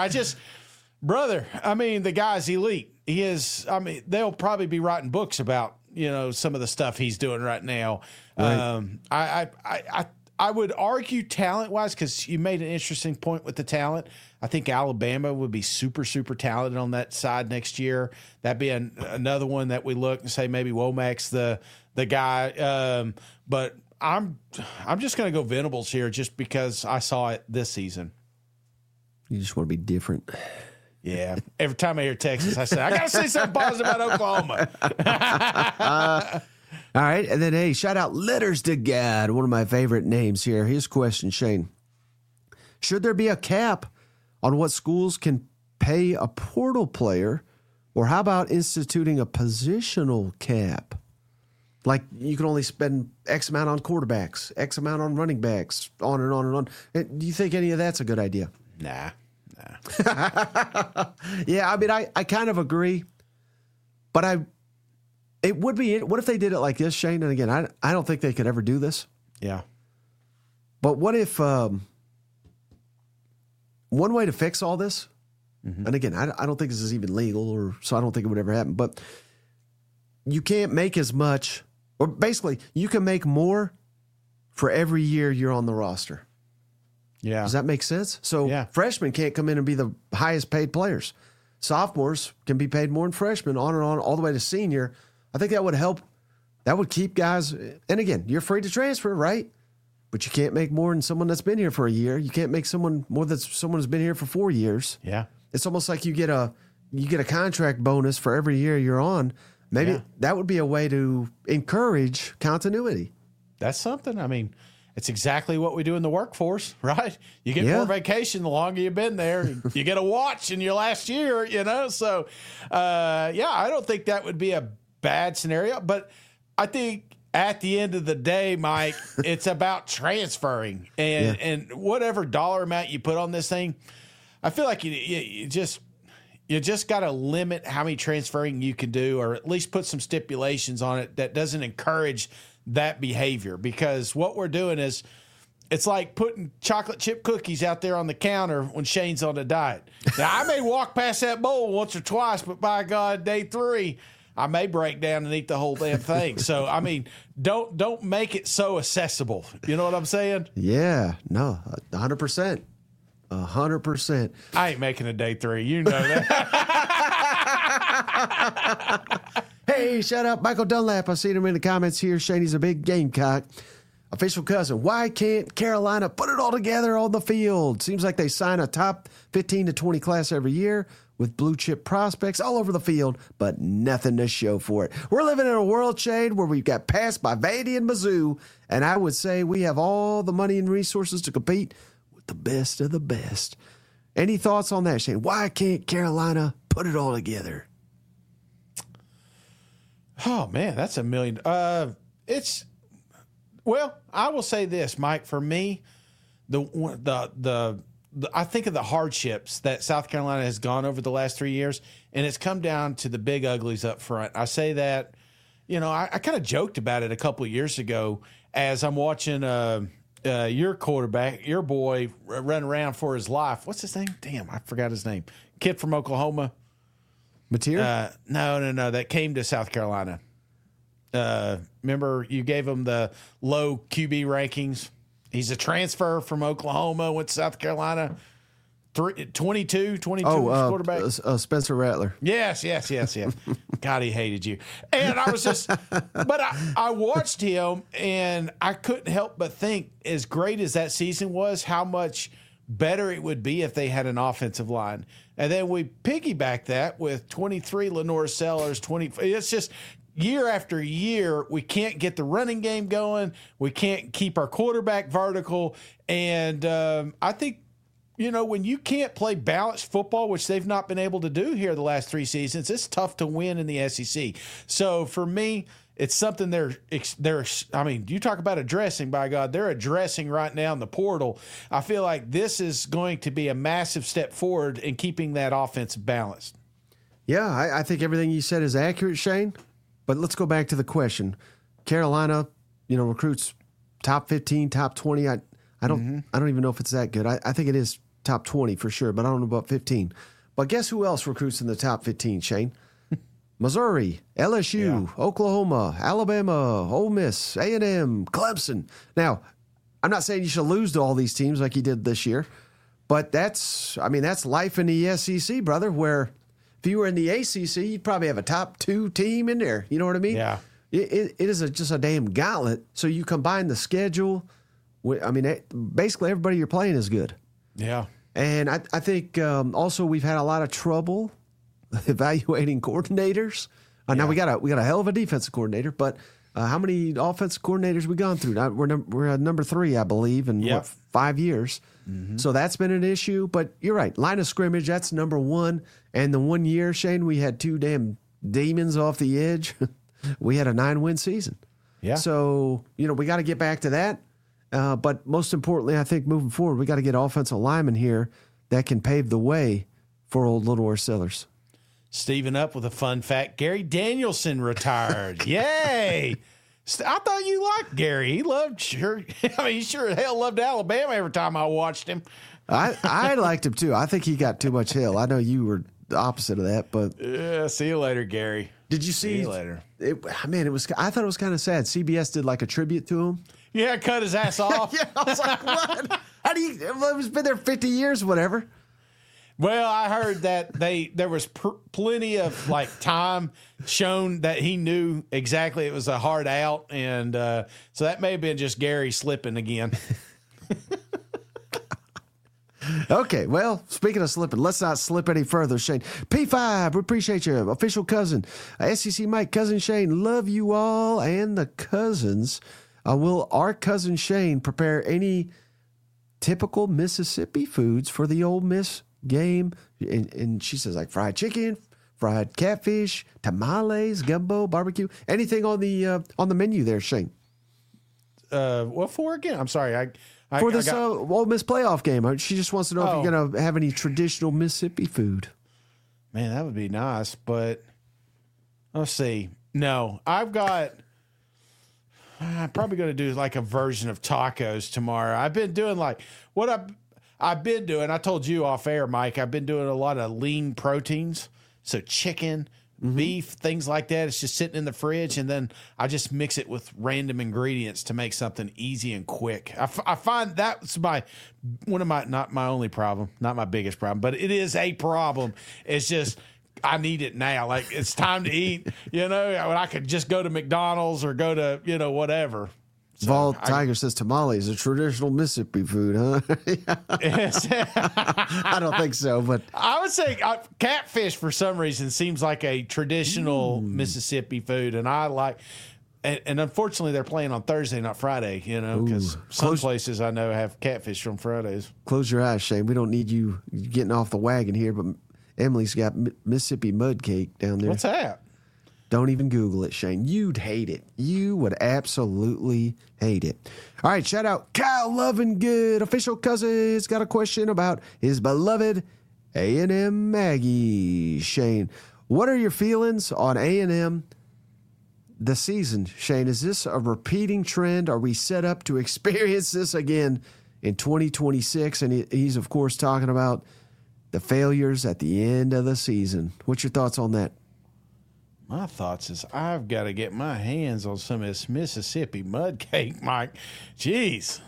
The guy's elite. He is, they'll probably be writing books about, some of the stuff he's doing right now. Right. I would argue talent-wise, because you made an interesting point with the talent. I think Alabama would be super, super talented on that side next year. That'd be another one that we look and say maybe Womack's the guy. But I'm just going to go Venables here just because I saw it this season. You just want to be different. Yeah. Every time I hear Texas, I say, I got to say something positive about Oklahoma. All right. And then, hey, shout out Letters to God, one of my favorite names here. His question, Shane. Should there be a cap on what schools can pay a portal player, or how about instituting a positional cap? Like you can only spend X amount on quarterbacks, X amount on running backs, on and on and on. Do you think any of that's a good idea? Nah. Yeah, I mean, I kind of agree, but it would be. What if they did it like this, Shane? And again, I don't think they could ever do this. Yeah. But what if one way to fix all this? And again, I don't think this is even legal, so I don't think it would ever happen. But you can't make as much, or basically, you can make more for every year you're on the roster. Yeah. Does that make sense? So Yeah. freshmen can't come in and be the highest paid players. Sophomores can be paid more than freshmen, on and on, all the way to senior. I think that would help. That would keep guys. And again, you're free to transfer, right? But you can't make more than someone that's been here for a year. You can't make someone more than someone who's been here for 4 years. Yeah. It's almost like you get a contract bonus for every year you're on. Maybe that would be a way to encourage continuity. That's something. I mean, it's exactly what we do in the workforce, right? You get more vacation the longer you've been there. You get a watch in your last year, So, I don't think that would be a bad scenario. But I think at the end of the day, Mike, it's about transferring. And whatever dollar amount you put on this thing, I feel like you just got to limit how many transferring you can do, or at least put some stipulations on it that doesn't encourage that behavior, because what we're doing is it's like putting chocolate chip cookies out there on the counter when Shane's on a diet. Now, I may walk past that bowl once or twice, but by God, day 3, I may break down and eat the whole damn thing. So, I mean, don't make it so accessible. You know what I'm saying? Yeah, no, 100%. 100%. I ain't making a day 3. You know that. Hey, shout out Michael Dunlap. I seen him in the comments here. Shane's a big Gamecock. Official cousin. Why can't Carolina put it all together on the field? Seems like they sign a top 15 to 20 class every year with blue chip prospects all over the field, but nothing to show for it. We're living in a world, Shane, where we've got passed by Vandy and Mizzou, and I would say we have all the money and resources to compete with the best of the best. Any thoughts on that, Shane? Why can't Carolina put it all together? Oh man, that's a million. I will say this, Mike. For me, I think of the hardships that South Carolina has gone over the last 3 years, and it's come down to the big uglies up front. I say that, I kind of joked about it a couple of years ago as I'm watching your quarterback, your boy, run around for his life. What's his name? Damn, I forgot his name. Kid from Oklahoma. Mateer? No. That came to South Carolina. Remember, you gave him the low QB rankings. He's a transfer from Oklahoma, went to South Carolina. 22 quarterback. Spencer Rattler. Yes. God, he hated you. And I was just, but I watched him, and I couldn't help but think, as great as that season was, how much better it would be if they had an offensive line. And then we piggyback that with 23 Lenore Sellers, 20. It's just year after year, we can't get the running game going. We can't keep our quarterback vertical. And I think, when you can't play balanced football, which they've not been able to do here the last 3 seasons, it's tough to win in the SEC. So for me, it's something you talk about addressing, by God, they're addressing right now in the portal. I feel like this is going to be a massive step forward in keeping that offense balanced. Yeah, I think everything you said is accurate, Shane. But let's go back to the question. Carolina, recruits top 15, top 20. I don't even know if it's that good. I think it is top 20 for sure, but I don't know about 15. But guess who else recruits in the top 15, Shane? Missouri, LSU, Oklahoma, Alabama, Ole Miss, A&M, Clemson. Now, I'm not saying you should lose to all these teams like you did this year, but that's life in the SEC, brother, where if you were in the ACC, you'd probably have a top 2 team in there. You know what I mean? Yeah. It is just a damn gauntlet. So you combine the schedule. Basically everybody you're playing is good. Yeah. And I think also we've had a lot of trouble evaluating coordinators. Now we got a hell of a defensive coordinator, but how many offensive coordinators we gone through? Now we're at number 3, I believe, in 5 years. Mm-hmm. So that's been an issue. But you're right, line of scrimmage, that's number 1. And the 1 year, Shane, we had 2 damn demons off the edge. We had a 9-win season. Yeah. So, we got to get back to that. But most importantly, I think moving forward, we got to get offensive linemen here that can pave the way for old Lenore Sellers. Steven up with a fun fact. Gary Danielson retired. Yay. I thought you liked Gary. He he sure as hell loved Alabama every time I watched him. I liked him too. I think he got too much hell. I know you were the opposite of that, but yeah, see you later, Gary. Did you see? See you later. I thought it was kind of sad. CBS did like a tribute to him. Yeah, cut his ass off. Yeah, I was like, what? How do you? Well, it's been there 50 years, whatever. Well, I heard that there was plenty of time shown that he knew exactly it was a hard out, and so that may have been just Gary slipping again. Okay, well, speaking of slipping, let's not slip any further, Shane. P5, we appreciate you. Official cousin, SEC Mike, cousin Shane, love you all, and the cousins. Will our cousin Shane prepare any typical Mississippi foods for the Ole Miss game? And she says fried chicken, fried catfish, tamales, gumbo, barbecue, anything on the menu there, Shane. What for again? I'm sorry. For this Ole Miss playoff game. She just wants to know if you're going to have any traditional Mississippi food. Man, that would be nice, but let's see. No, I'm probably going to do a version of tacos tomorrow. I've been doing what I've been doing. I told you off air, Mike, I've been doing a lot of lean proteins. So chicken, beef, things like that. It's just sitting in the fridge, and then I just mix it with random ingredients to make something easy and quick. I find that's not my only problem, not my biggest problem, but it is a problem. It's just I need it now. It's time to eat. I could just go to McDonald's or go to whatever. So Vol Tiger says tamales a traditional Mississippi food, huh? I don't think so, but I would say catfish for some reason seems like a traditional Mississippi food, and I like. And unfortunately, they're playing on Thursday, not Friday. Because some places I know have catfish on Fridays. Close your eyes, Shane. We don't need you getting off the wagon here, but Emily's got Mississippi mud cake down there. What's that? Don't even Google it, Shane. You'd hate it. You would absolutely hate it. All right, shout out Kyle Lovingood, official cousin's got a question about his beloved A&M Maggie. Shane, what are your feelings on A&M this season? Shane, is this a repeating trend? Are we set up to experience this again in 2026? And he's, of course, talking about the failures at the end of the season. What's your thoughts on that? My thoughts is I've got to get my hands on some of this Mississippi mud cake, Mike. Jeez.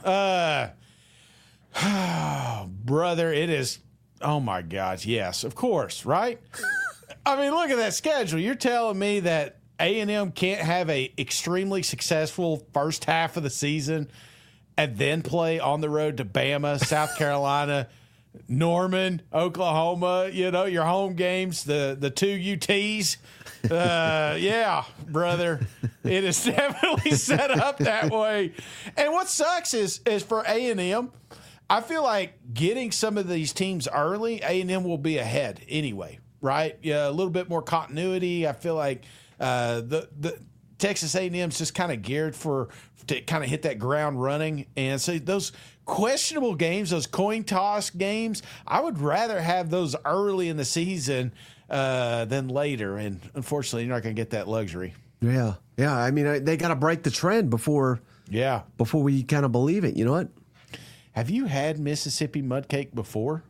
Brother, it is. Oh, my gosh. Yes, of course, right? I mean, look at that schedule. You're telling me that A&M can't have a extremely successful first half of the season and then play on the road to Bama, South Carolina, Norman, Oklahoma, your home games, the two UTs. Yeah, brother, it is definitely set up that way. And what sucks is for A&M, I feel like getting some of these teams early, A&M will be ahead anyway, right? Yeah, a little bit more continuity. I feel like the Texas A&M's just kind of geared to kind of hit that ground running. And so those questionable games, those coin toss games, I would rather have those early in the season than later. And unfortunately, you're not going to get that luxury. Yeah. Yeah. I mean, they got to break the trend before we kind of believe it. You know what? Have you had Mississippi mud cake before?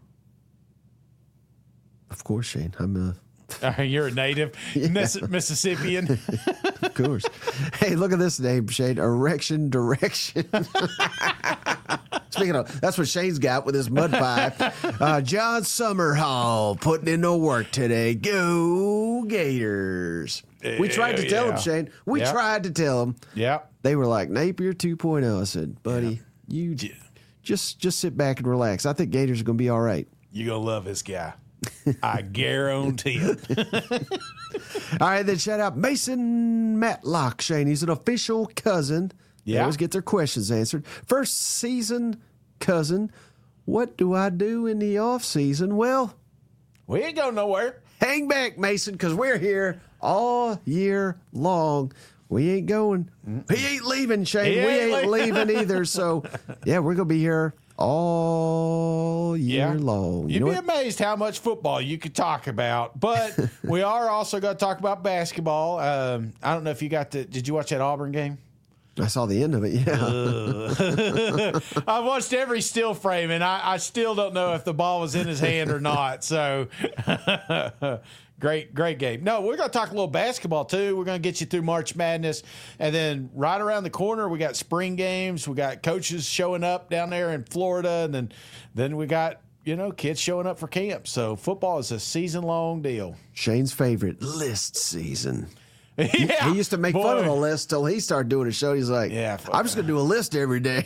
Of course, Shane. I'm you're a native Mississippian. Of course. Hey, look at this name, Shane. Erection Direction. Speaking of, that's what Shane's got with his mud pipe. John Summerhall putting in no work today. Go Gators. We tried to tell him, Shane. We tried to tell him. Yeah. They were like, Napier 2.0. I said, buddy, you just sit back and relax. I think Gators are going to be all right. You're going to love this guy. I guarantee it. All right, then shout out Mason Matlock, Shane. He's an official cousin. They always get their questions answered. First season cousin. What do I do in the off season? Well, we ain't going nowhere. Hang back, Mason, because we're here all year long. We ain't going. He ain't leaving, Shane. He We ain't ain't leaving either. So, yeah, we're going to be here all year long. You'd know be what? amazed how much football you could talk about. But we are also going to talk about basketball. I don't know if you did you watch that Auburn game? I saw the end of it, yeah. I watched every still frame, and I still don't know if the ball was in his hand or not. So, great game. No, we're going to talk a little basketball, too. We're going to get you through March Madness. And then right around the corner, we got spring games. We got coaches showing up down there in Florida. And then we got, kids showing up for camp. So, football is a season-long deal. Shane's favorite, list season. Yeah, He used to make fun of the list till he started doing a show. He's like, I'm just going to do a list every day.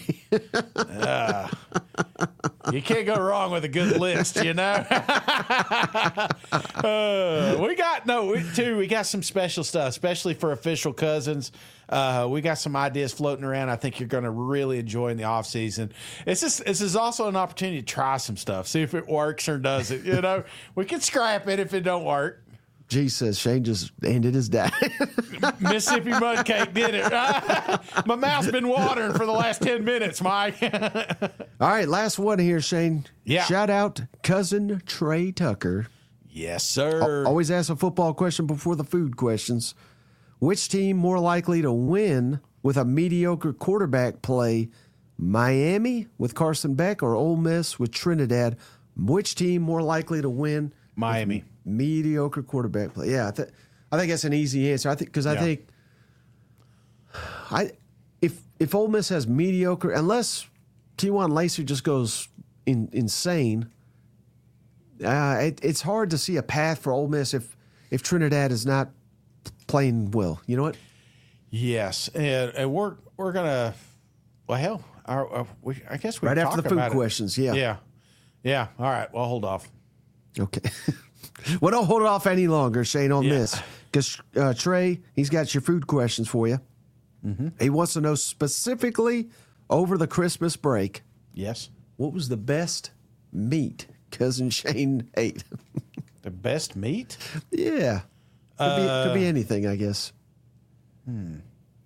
You can't go wrong with a good list, We got some special stuff, especially for official cousins. We got some ideas floating around. I think you're going to really enjoy in the off season. This is also an opportunity to try some stuff, see if it works or doesn't. We can scrap it if it don't work. G says Shane just ended his day. Mississippi Mud Cake did it. My mouth's been watering for the last 10 minutes, Mike. All right, last one here, Shane. Yeah. Shout out cousin Trey Tucker. Yes, sir. Always ask a football question before the food questions. Which team more likely to win with a mediocre quarterback play? Miami with Carson Beck or Ole Miss with Trinidad? Which team more likely to win? Miami. Mediocre quarterback play. Yeah, I think that's an easy answer. I think if Ole Miss has mediocre, unless T1 Lacer just goes insane, it's hard to see a path for Ole Miss if Trinidad is not playing well. You know what? Yes, and we're gonna. Well, hell, I guess we right after the food about questions. Yeah. All right. Well, hold off. Okay. Well, don't hold it off any longer, Shane, on this. Because Trey, he's got your food questions for you. Mm-hmm. He wants to know specifically over the Christmas break. Yes. What was the best meat Cousin Shane ate? The best meat? Yeah. Could be anything, I guess. Man,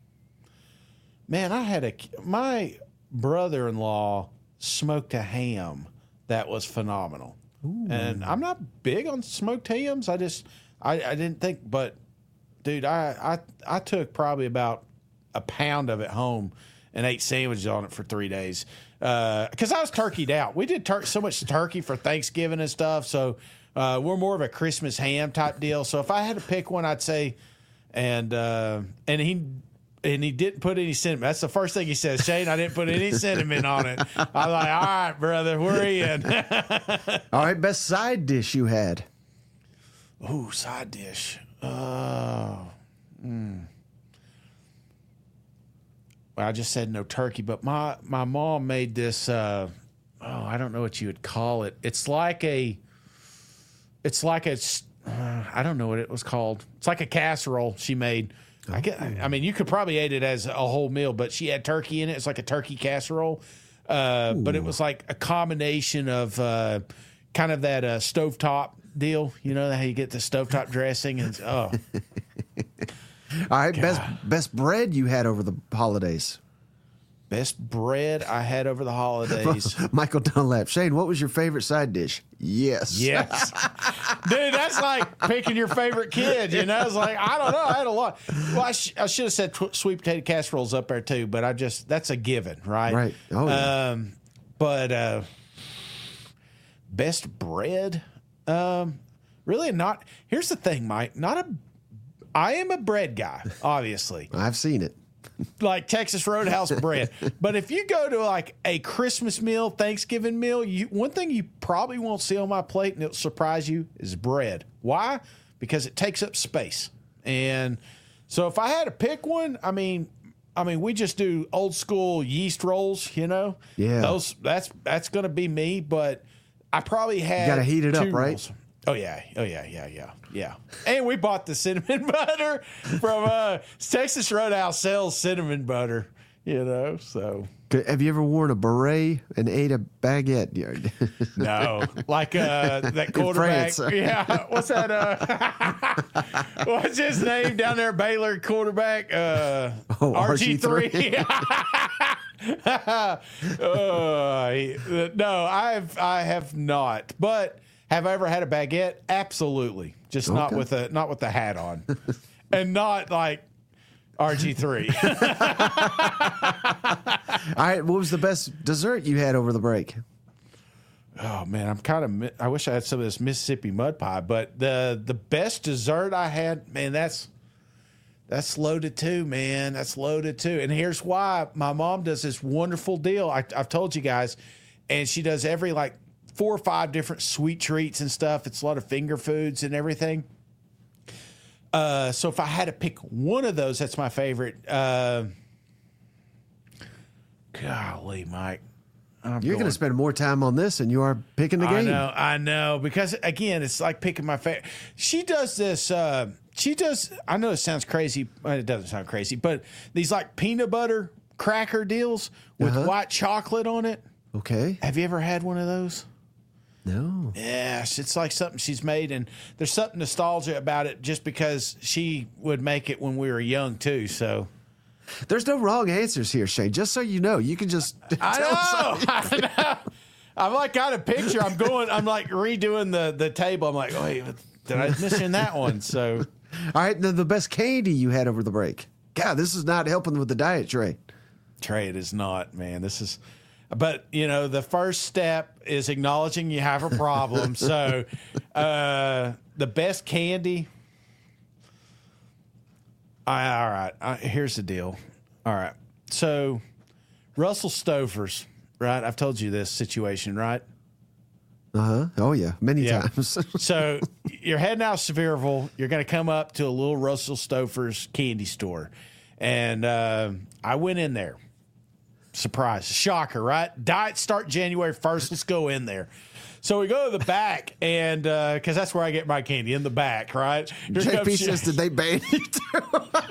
my brother-in-law smoked a ham that was phenomenal. Ooh. And I'm not big on smoked hams. I didn't think, but dude, I took probably about a pound of it home and ate sandwiches on it for 3 days. Cause I was turkeyed out. We did so much turkey for Thanksgiving and stuff. So, we're more of a Christmas ham type deal. So if I had to pick one, I'd say, and he didn't put any cinnamon. That's the first thing he says, Shane, I didn't put any cinnamon on it. I'm like, all right, brother, we're in. All right, best side dish you had. Ooh, side dish. Well, I just said no turkey, but my mom made this, I don't know what you would call it. It's like I don't know what it was called. It's like a casserole she made. I mean, you could probably eat it as a whole meal, but she had turkey in it. It's like a turkey casserole. But it was like a combination of kind of that stovetop deal. You know how you get the stovetop dressing? And All right, best bread you had over the holidays. Best bread I had over the holidays. Michael Dunlap. Shane, what was your favorite side dish? Yes. Dude, that's like picking your favorite kid, It's like, I don't know. I had a lot. Well, I should have said sweet potato casseroles up there too, but that's a given, right? Right. Oh, yeah. But best bread? Really not. Here's the thing, Mike. I am a bread guy, obviously. I've seen it. Like Texas Roadhouse bread. But if you go to like a Christmas meal, Thanksgiving meal, one thing you probably won't see on my plate, and it'll surprise you, is bread. Why? Because it takes up space. And so if I had to pick one, I mean, we just do old school yeast rolls, Yeah. That's going to be me, but I probably had. You got to heat it up, right? Rolls. Oh yeah. And we bought the cinnamon butter from Texas Roadhouse sells cinnamon butter. So Have you ever worn a beret and ate a baguette? no, like that quarterback. France. Yeah, what's that? What's his name down there? Baylor quarterback. RG3. No, I have not. But have I ever had a baguette? Absolutely. Just not with the hat on, and not like RG3. All right, what was the best dessert you had over the break? Oh man, I wish I had some of this Mississippi mud pie, but the best dessert I had, man, that's loaded too, man. That's loaded too. And here's why. My mom does this wonderful deal. I've told you guys, and she does every like 4 or 5 different sweet treats and stuff. It's a lot of finger foods and everything. So if I had to pick one of those, that's my favorite. Golly, Mike. You're going to spend more time on this than you are picking the game. I know. Because, again, it's like picking my favorite. She does this. I know it sounds crazy. Well, it doesn't sound crazy. But these like peanut butter cracker deals with white chocolate on it. Okay. Have you ever had one of those? No. Yes, it's like something she's made, and there's something nostalgia about it just because she would make it when we were young, too. So there's no wrong answers here, Shane. Just so you know, you can just I know. I'm like got a picture. I'm like redoing the table. I'm like, wait, did I mention that one? So, all right, the best candy you had over the break. God, this is not helping with the diet, Trey. Trey, it is not, man. This is. But, the first step is acknowledging you have a problem. So, the best candy. All right. Here's the deal. All right. So, Russell Stover's, right? I've told you this situation, right? Uh-huh. Oh, yeah. Many times. So, you're heading out of Sevierville. You're going to come up to a little Russell Stover's candy store. And I went in there. Surprise. Shocker, right? Diet start January 1st. Let's go in there. So we go to the back, and because that's where I get my candy, in the back, right? JP says, did they ban you too?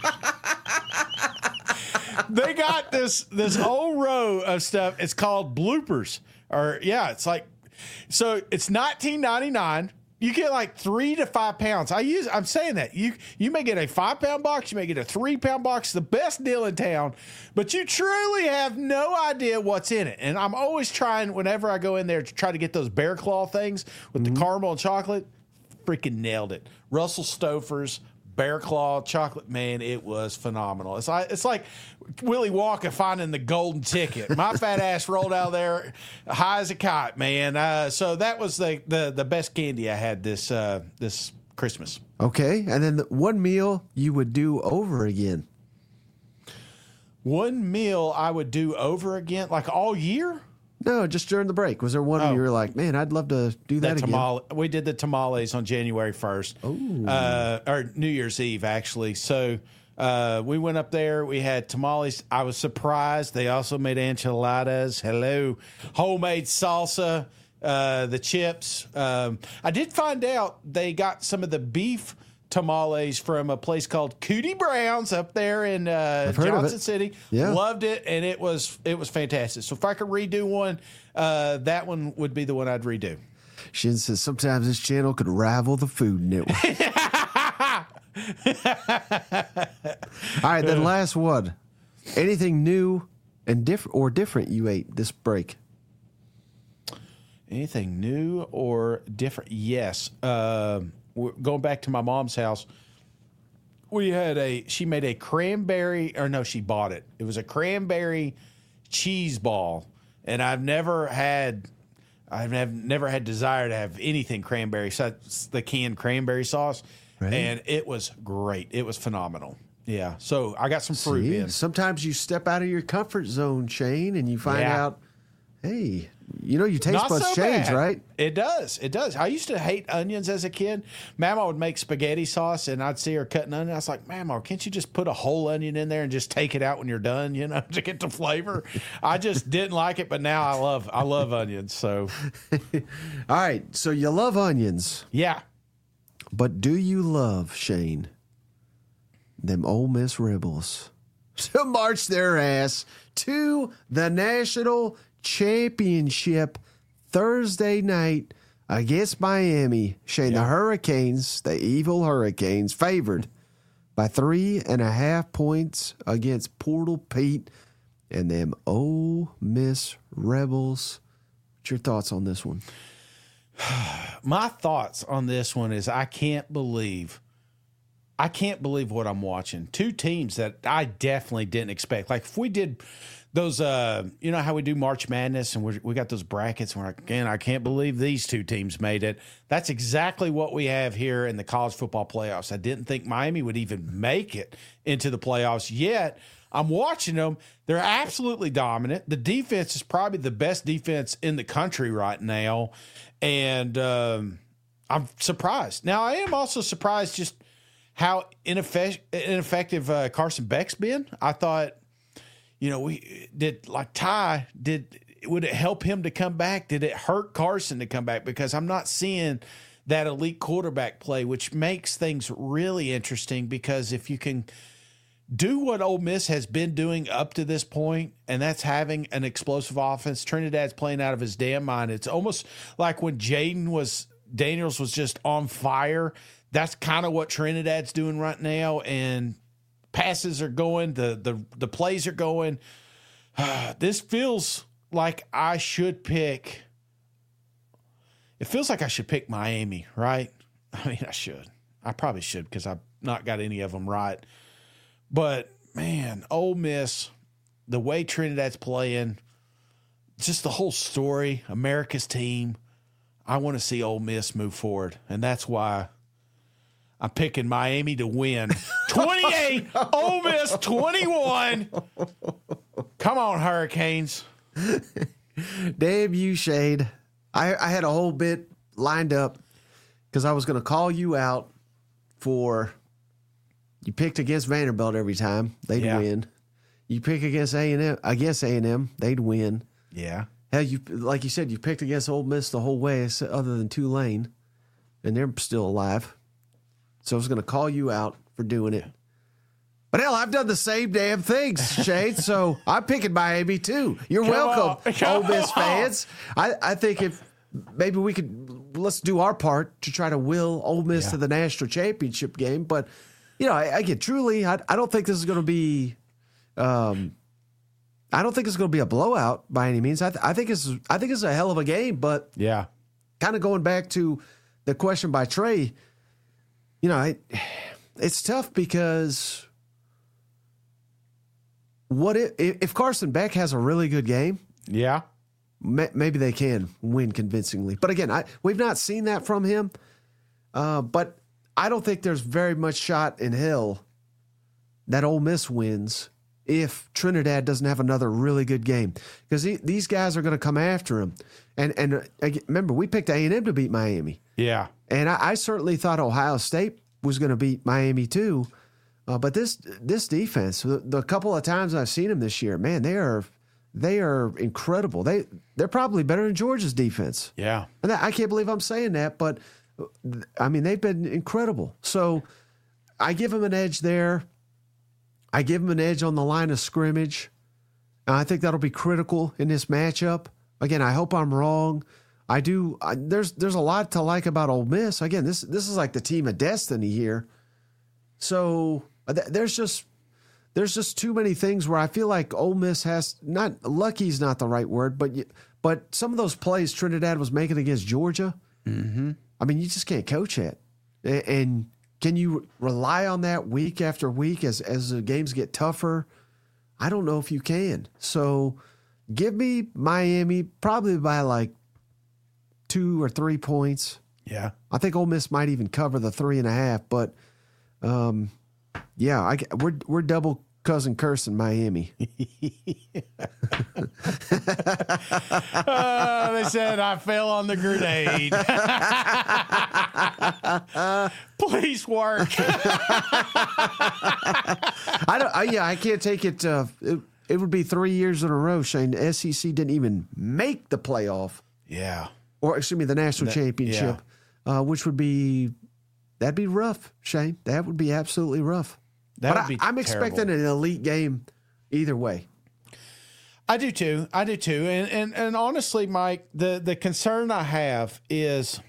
They got this whole row of stuff. It's called bloopers. It's like, so it's $19.99. You get like 3 to 5 pounds. I'm saying that you may get a 5-pound box, you may get a 3-pound box, the best deal in town, but you truly have no idea what's in it. And I'm always trying, whenever I go in there, to try to get those bear claw things with the caramel and chocolate. Freaking nailed it. Russell Stover's bear claw chocolate, man, it was phenomenal. It's like Willy Wonka finding the golden ticket. My fat ass rolled out of there high as a kite, man. So that was the best candy I had this Christmas. Okay, and then one meal you would do over again. One meal I would do over again, like all year? No, just during the break. Was there one where you were like, man, I'd love to do that again? We did the tamales on January 1st. Or New Year's Eve, actually. So we went up there. We had tamales. I was surprised. They also made enchiladas. Hello. Homemade salsa, the chips. I did find out they got some of the beef tamales from a place called Cootie Brown's up there in Johnson City. Yeah. Loved it, and it was fantastic. So if I could redo one, that one would be the one I'd redo. Shin says sometimes this channel could rival the Food Network. All right, then last one. Anything new and different you ate this break? Anything new or different? Yes. Going back to my mom's house, she made a cranberry, or no, she bought it. It was a cranberry cheese ball, and I've never had desire to have anything cranberry besides the canned cranberry sauce, right. And it was great. It was phenomenal. Yeah, so I got some fruit in. Sometimes you step out of your comfort zone, Shane, and you find out, hey, your taste buds change, right? It does. I used to hate onions as a kid. Mama would make spaghetti sauce, and I'd see her cutting onion. I was like, Mama, can't you just put a whole onion in there and just take it out when you're done, to get the flavor? I just didn't like it, but now I love onions. So, all right. So you love onions, yeah. But do you love, Shane, them Ole Miss Rebels? to march their ass to the national championship Thursday night against Miami. Shane, the Hurricanes, the evil Hurricanes, favored by 3.5 points against Portal Pete and them Ole Miss Rebels. What's your thoughts on this one? My thoughts on this one is I can't believe what I'm watching. Two teams that I definitely didn't expect. Like if we did those, you know how we do March Madness and we got those brackets and we're like, again, I can't believe these two teams made it. That's exactly what we have here in the college football playoffs. I didn't think Miami would even make it into the playoffs yet. I'm watching them. They're absolutely dominant. The defense is probably the best defense in the country right now. And I'm surprised. Now, I am also surprised just how ineffective Carson Beck's been. I thought, would it help him to come back? Did it hurt Carson to come back? Because I'm not seeing that elite quarterback play, which makes things really interesting because if you can do what Ole Miss has been doing up to this point, and that's having an explosive offense, Trinidad's playing out of his damn mind. It's almost like when Daniels was just on fire. That's kind of what Trinidad's doing right now, and passes are going, the plays are going. This feels like I should pick. It feels like I should pick Miami, right? I mean, I should. I probably should because I've not got any of them right. But, man, Ole Miss, the way Trinidad's playing, just the whole story, America's team, I want to see Ole Miss move forward. And that's why I'm picking Miami to win. 28, Ole Miss 21. Come on, Hurricanes. Damn you, Shade. I had a whole bit lined up because I was going to call you out for you picked against Vanderbilt every time. They'd win. You pick against A&M, they'd win. Yeah. Hell, like you said, you picked against Ole Miss the whole way other than Tulane, and they're still alive. So I was going to call you out for doing it. But hell, I've done the same damn things, Shade, so I'm picking Miami too. You're welcome, Ole Miss fans. I think if maybe let's do our part to try to will Ole Miss to the national championship game. But, I don't think this is going to be I don't think it's going to be a blowout by any means. I think it's a hell of a game, but kind of going back to the question by Trey, it's tough because what if Carson Beck has a really good game? Yeah. Maybe they can win convincingly. But again, we've not seen that from him. But I don't think there's very much shot in hell that Ole Miss wins if Trinidad doesn't have another really good game. Because these guys are going to come after him. And remember, we picked A&M to beat Miami. Yeah. And I certainly thought Ohio State was going to beat Miami too. But this defense, the couple of times I've seen them this year, man, they are incredible. They're probably better than Georgia's defense. Yeah. And I can't believe I'm saying that, but I mean, they've been incredible. So I give them an edge there. I give them an edge on the line of scrimmage. I think that'll be critical in this matchup. Again, I hope I'm wrong. I do. There's a lot to like about Ole Miss. Again, this is like the team of destiny here. So there's just too many things where I feel like Ole Miss has not lucky's not the right word, but some of those plays Trinidad was making against Georgia. Mm-hmm. I mean, you just can't coach it. And can you rely on that week after week as the games get tougher? I don't know if you can. So give me Miami probably by like 2 or 3 points. Yeah. I think Ole Miss might even cover the 3.5, but we're double cousin cursing Miami. They said I fell on the grenade. Please work. I can't take it. It would be 3 years in a row, Shane. The SEC didn't even make the playoff. Yeah. Or excuse me, the national championship, which would be that'd be rough, Shane. That would be absolutely rough. But I'm expecting an elite game either way. I do too. And honestly, Mike, the concern I have is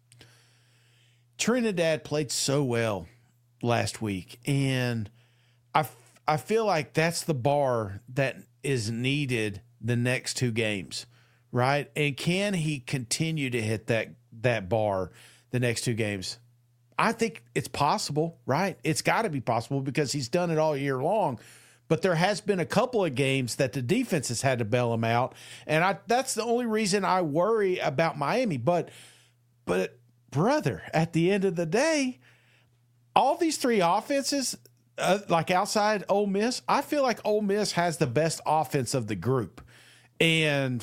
Trinidad played so well last week, and I feel like that's the bar that is needed the next two games, right? And can he continue to hit that bar the next two games? I think it's possible, right? It's got to be possible because he's done it all year long. But there has been a couple of games that the defense has had to bail him out, and that's the only reason I worry about Miami. But brother, at the end of the day, all these three offenses, like outside Ole Miss, I feel like Ole Miss has the best offense of the group. And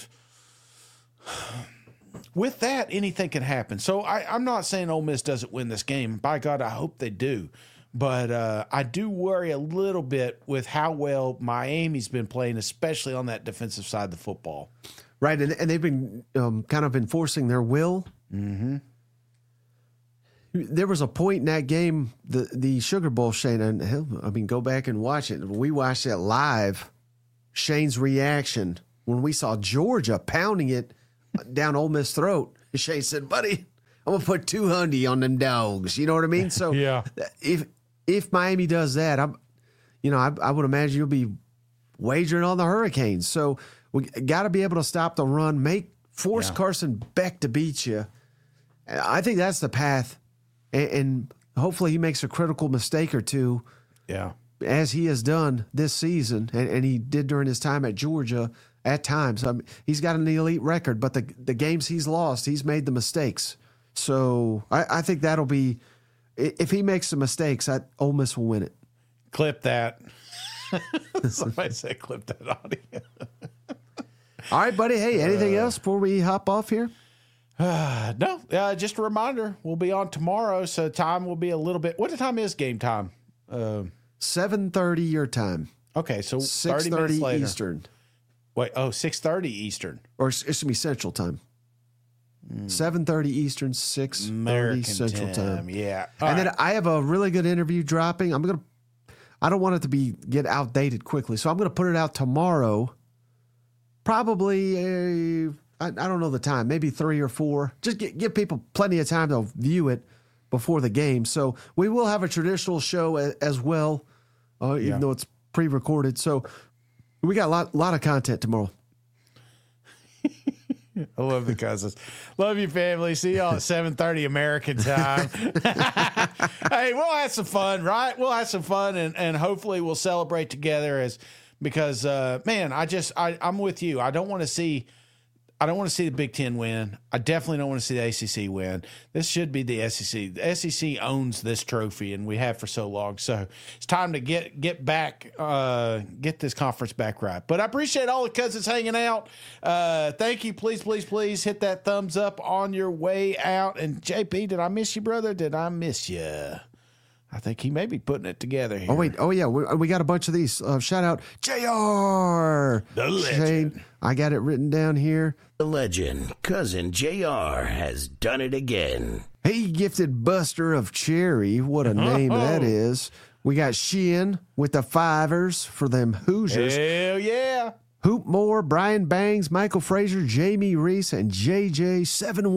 with that, anything can happen. So I'm not saying Ole Miss doesn't win this game. By God, I hope they do. But I do worry a little bit with how well Miami's been playing, especially on that defensive side of the football. Right, and they've been kind of enforcing their will. Mm-hmm. There was a point in that game, the Sugar Bowl, Shane, and go back and watch it. We watched it live. Shane's reaction when we saw Georgia pounding it down Ole Miss' throat. Shane said, buddy, I'm going to put 200 on them dogs. You know what I mean? So yeah. If Miami does that, I would imagine you'll be wagering on the Hurricanes. So we got to be able to stop the run, force Carson Beck to beat you. I think that's the path, and hopefully he makes a critical mistake or two. Yeah, as he has done this season, and he did during his time at Georgia at times. He's got an elite record, but the games he's lost, he's made the mistakes. So I think that'll be. If he makes some mistakes, Ole Miss will win it. Clip that. Somebody said clip that audio. All right, buddy. Hey, anything else before we hop off here? No. Just a reminder, we'll be on tomorrow, so time will be a little bit. What time is game time? 7:30 your time. Okay, so 30 minutes 6:30 later. Eastern. Wait, 6:30 Eastern. Or it's going to be Central Time. 7:30 Eastern, 6:30 American Central Time. Yeah. Then I have a really good interview dropping. I don't want it to get outdated quickly, so I'm going to put it out tomorrow. Probably, I don't know the time, maybe 3 or 4. Just give people plenty of time to view it before the game. So we will have a traditional show as well, even though it's pre-recorded. So we got a lot of content tomorrow. I love the cousins. Love you, family. See y'all at 7:30 American time. Hey, we'll have some fun, right? We'll have some fun, and hopefully we'll celebrate together because man, I'm with you. I don't want to see the Big Ten win. I definitely don't want to see the ACC win. This should be the SEC. The SEC owns this trophy, and we have for so long. So it's time to get back, get this conference back right. But I appreciate all the cousins hanging out. Thank you. Please, please, please hit that thumbs up on your way out. And JP, did I miss you, brother? Did I miss you? I think he may be putting it together here. Oh, wait. Oh, yeah. We got a bunch of these. Shout out JR. The legend. Shane, I got it written down here. The legend, Cousin JR, has done it again. He gifted Buster of Cherry. What a name that is. We got Sheehan with the fivers for them Hoosiers. Hell yeah. Hoop Moore, Brian Bangs, Michael Frazier, Jamie Reese, and JJ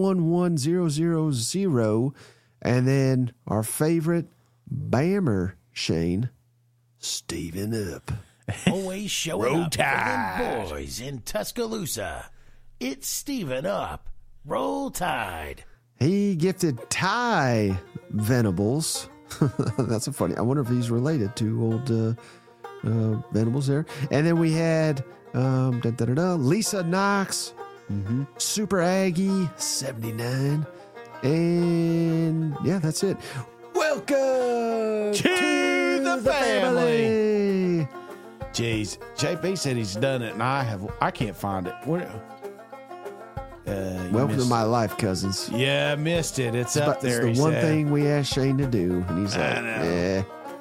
711000. And then our favorite Bammer, Shane, Steven Up. Always showing Roll up for Tide. them boys in Tuscaloosa. It's Steven Up. Roll Tide. He gifted Ty Venables. That's a funny. I wonder if he's related to old Venables there. And then we had Lisa Knox, Super Aggie 79, and yeah, that's it. Welcome To the family. Jeez, JP said he's done it, and I can't find it. Welcome to my life, cousins. Yeah, missed it. It's up there. It's the one thing we asked Shane to do, and he's like, know.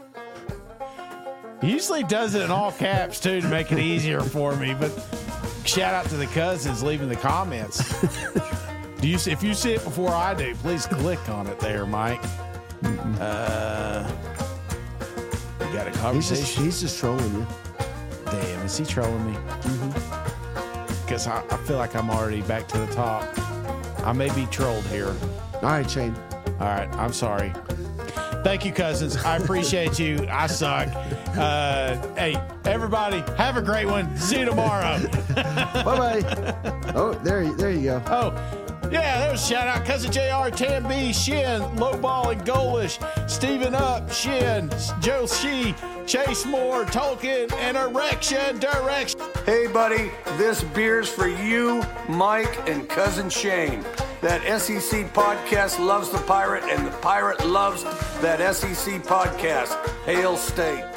He usually does it in all caps too to make it easier for me. But shout out to the cousins leaving the comments. If you see it before I do, please click on it there, Mike. You got a He's conversation? just trolling you. Damn, is he trolling me? Because I feel like I'm already back to the top. I may be trolled here. All right, Shane. All right, I'm sorry. Thank you, cousins. I appreciate you. I suck. Hey, everybody, have a great one. See you tomorrow. Bye-bye. Oh, there you go. Oh, yeah, there's a shout out. Cousin JR, Tam B, Shin, Lowball and Golish, Steven Up, Shin, Joe Shee, Chase Moore, Tolkien, and Erection Direction. Hey, buddy, this beer's for you, Mike, and Cousin Shane. That SEC podcast loves the Pirate, and the Pirate loves that SEC podcast. Hail State.